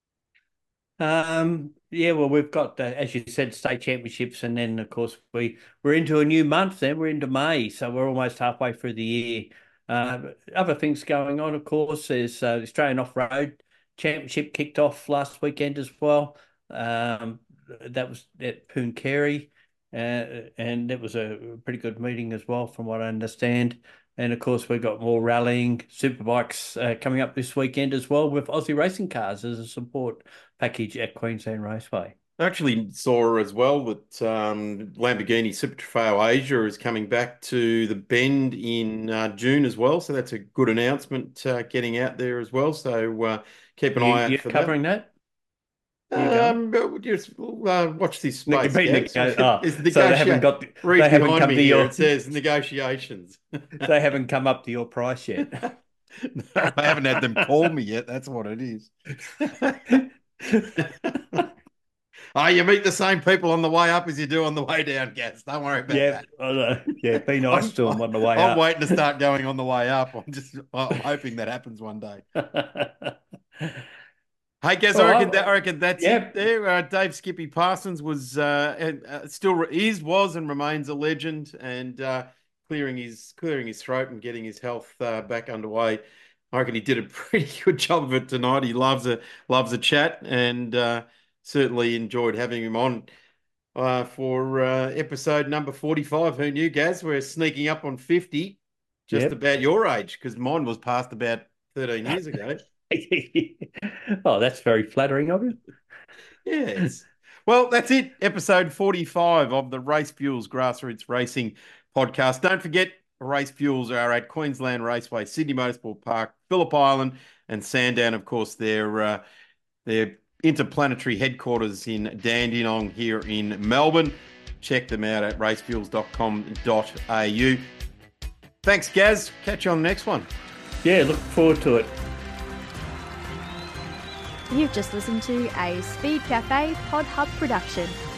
Um, yeah, well, we've got, uh, as you said, state championships, and then, of course, we, we're into a new month then. We're into May, so we're almost halfway through the year. Uh, other things going on, of course, is uh, the Australian Off-Road Championship kicked off last weekend as well. Um, that was at Pooncarie, uh, and it was a pretty good meeting as well, from what I understand. And of course, we've got more rallying superbikes uh, coming up this weekend as well, with Aussie Racing Cars as a support package at Queensland Raceway. I actually saw as well that um, Lamborghini Super Trofeo Asia is coming back to the Bend in uh, June as well. So that's a good announcement uh, getting out there as well. So uh, keep an you, eye out you're for covering that. that. Um, but just uh, watch this space. Nego- oh, it's the so they haven't got. The, Read they haven't come me to here. your. It says negotiations. They haven't come up to your price yet. No, I haven't had them call me yet. That's what it is. Oh, you meet the same people on the way up as you do on the way down, Gaz. Don't worry about yeah, that. I know. Yeah, be nice to them on the way I'm up. I'm waiting to start going on the way up. I'm just I'm hoping that happens one day. Hey, Gaz, I reckon, that, I reckon that's yeah. it there. Uh, Dave Skippy Parsons was uh, uh, still is, was and remains a legend, and uh, clearing his clearing his throat and getting his health uh, back underway. I reckon he did a pretty good job of it tonight. He loves a loves a chat, and uh, certainly enjoyed having him on uh, for uh, episode number forty-five. Who knew, Gaz? We're sneaking up on fifty, just Yep. about your age, because mine was passed about thirteen years ago. Oh, that's very flattering of you. Yes. Well, that's it. Episode forty-five of the Race Fuels Grassroots Racing podcast. Don't forget, race fuels are at Queensland Raceway, Sydney Motorsport Park, Phillip Island, and Sandown. Of course, their uh, their interplanetary headquarters in Dandenong here in Melbourne. Check them out at racefuels dot com dot a u. Thanks, Gaz. Catch you on the next one. Yeah, look forward to it. You've just listened to a Speed Cafe Pod Hub production.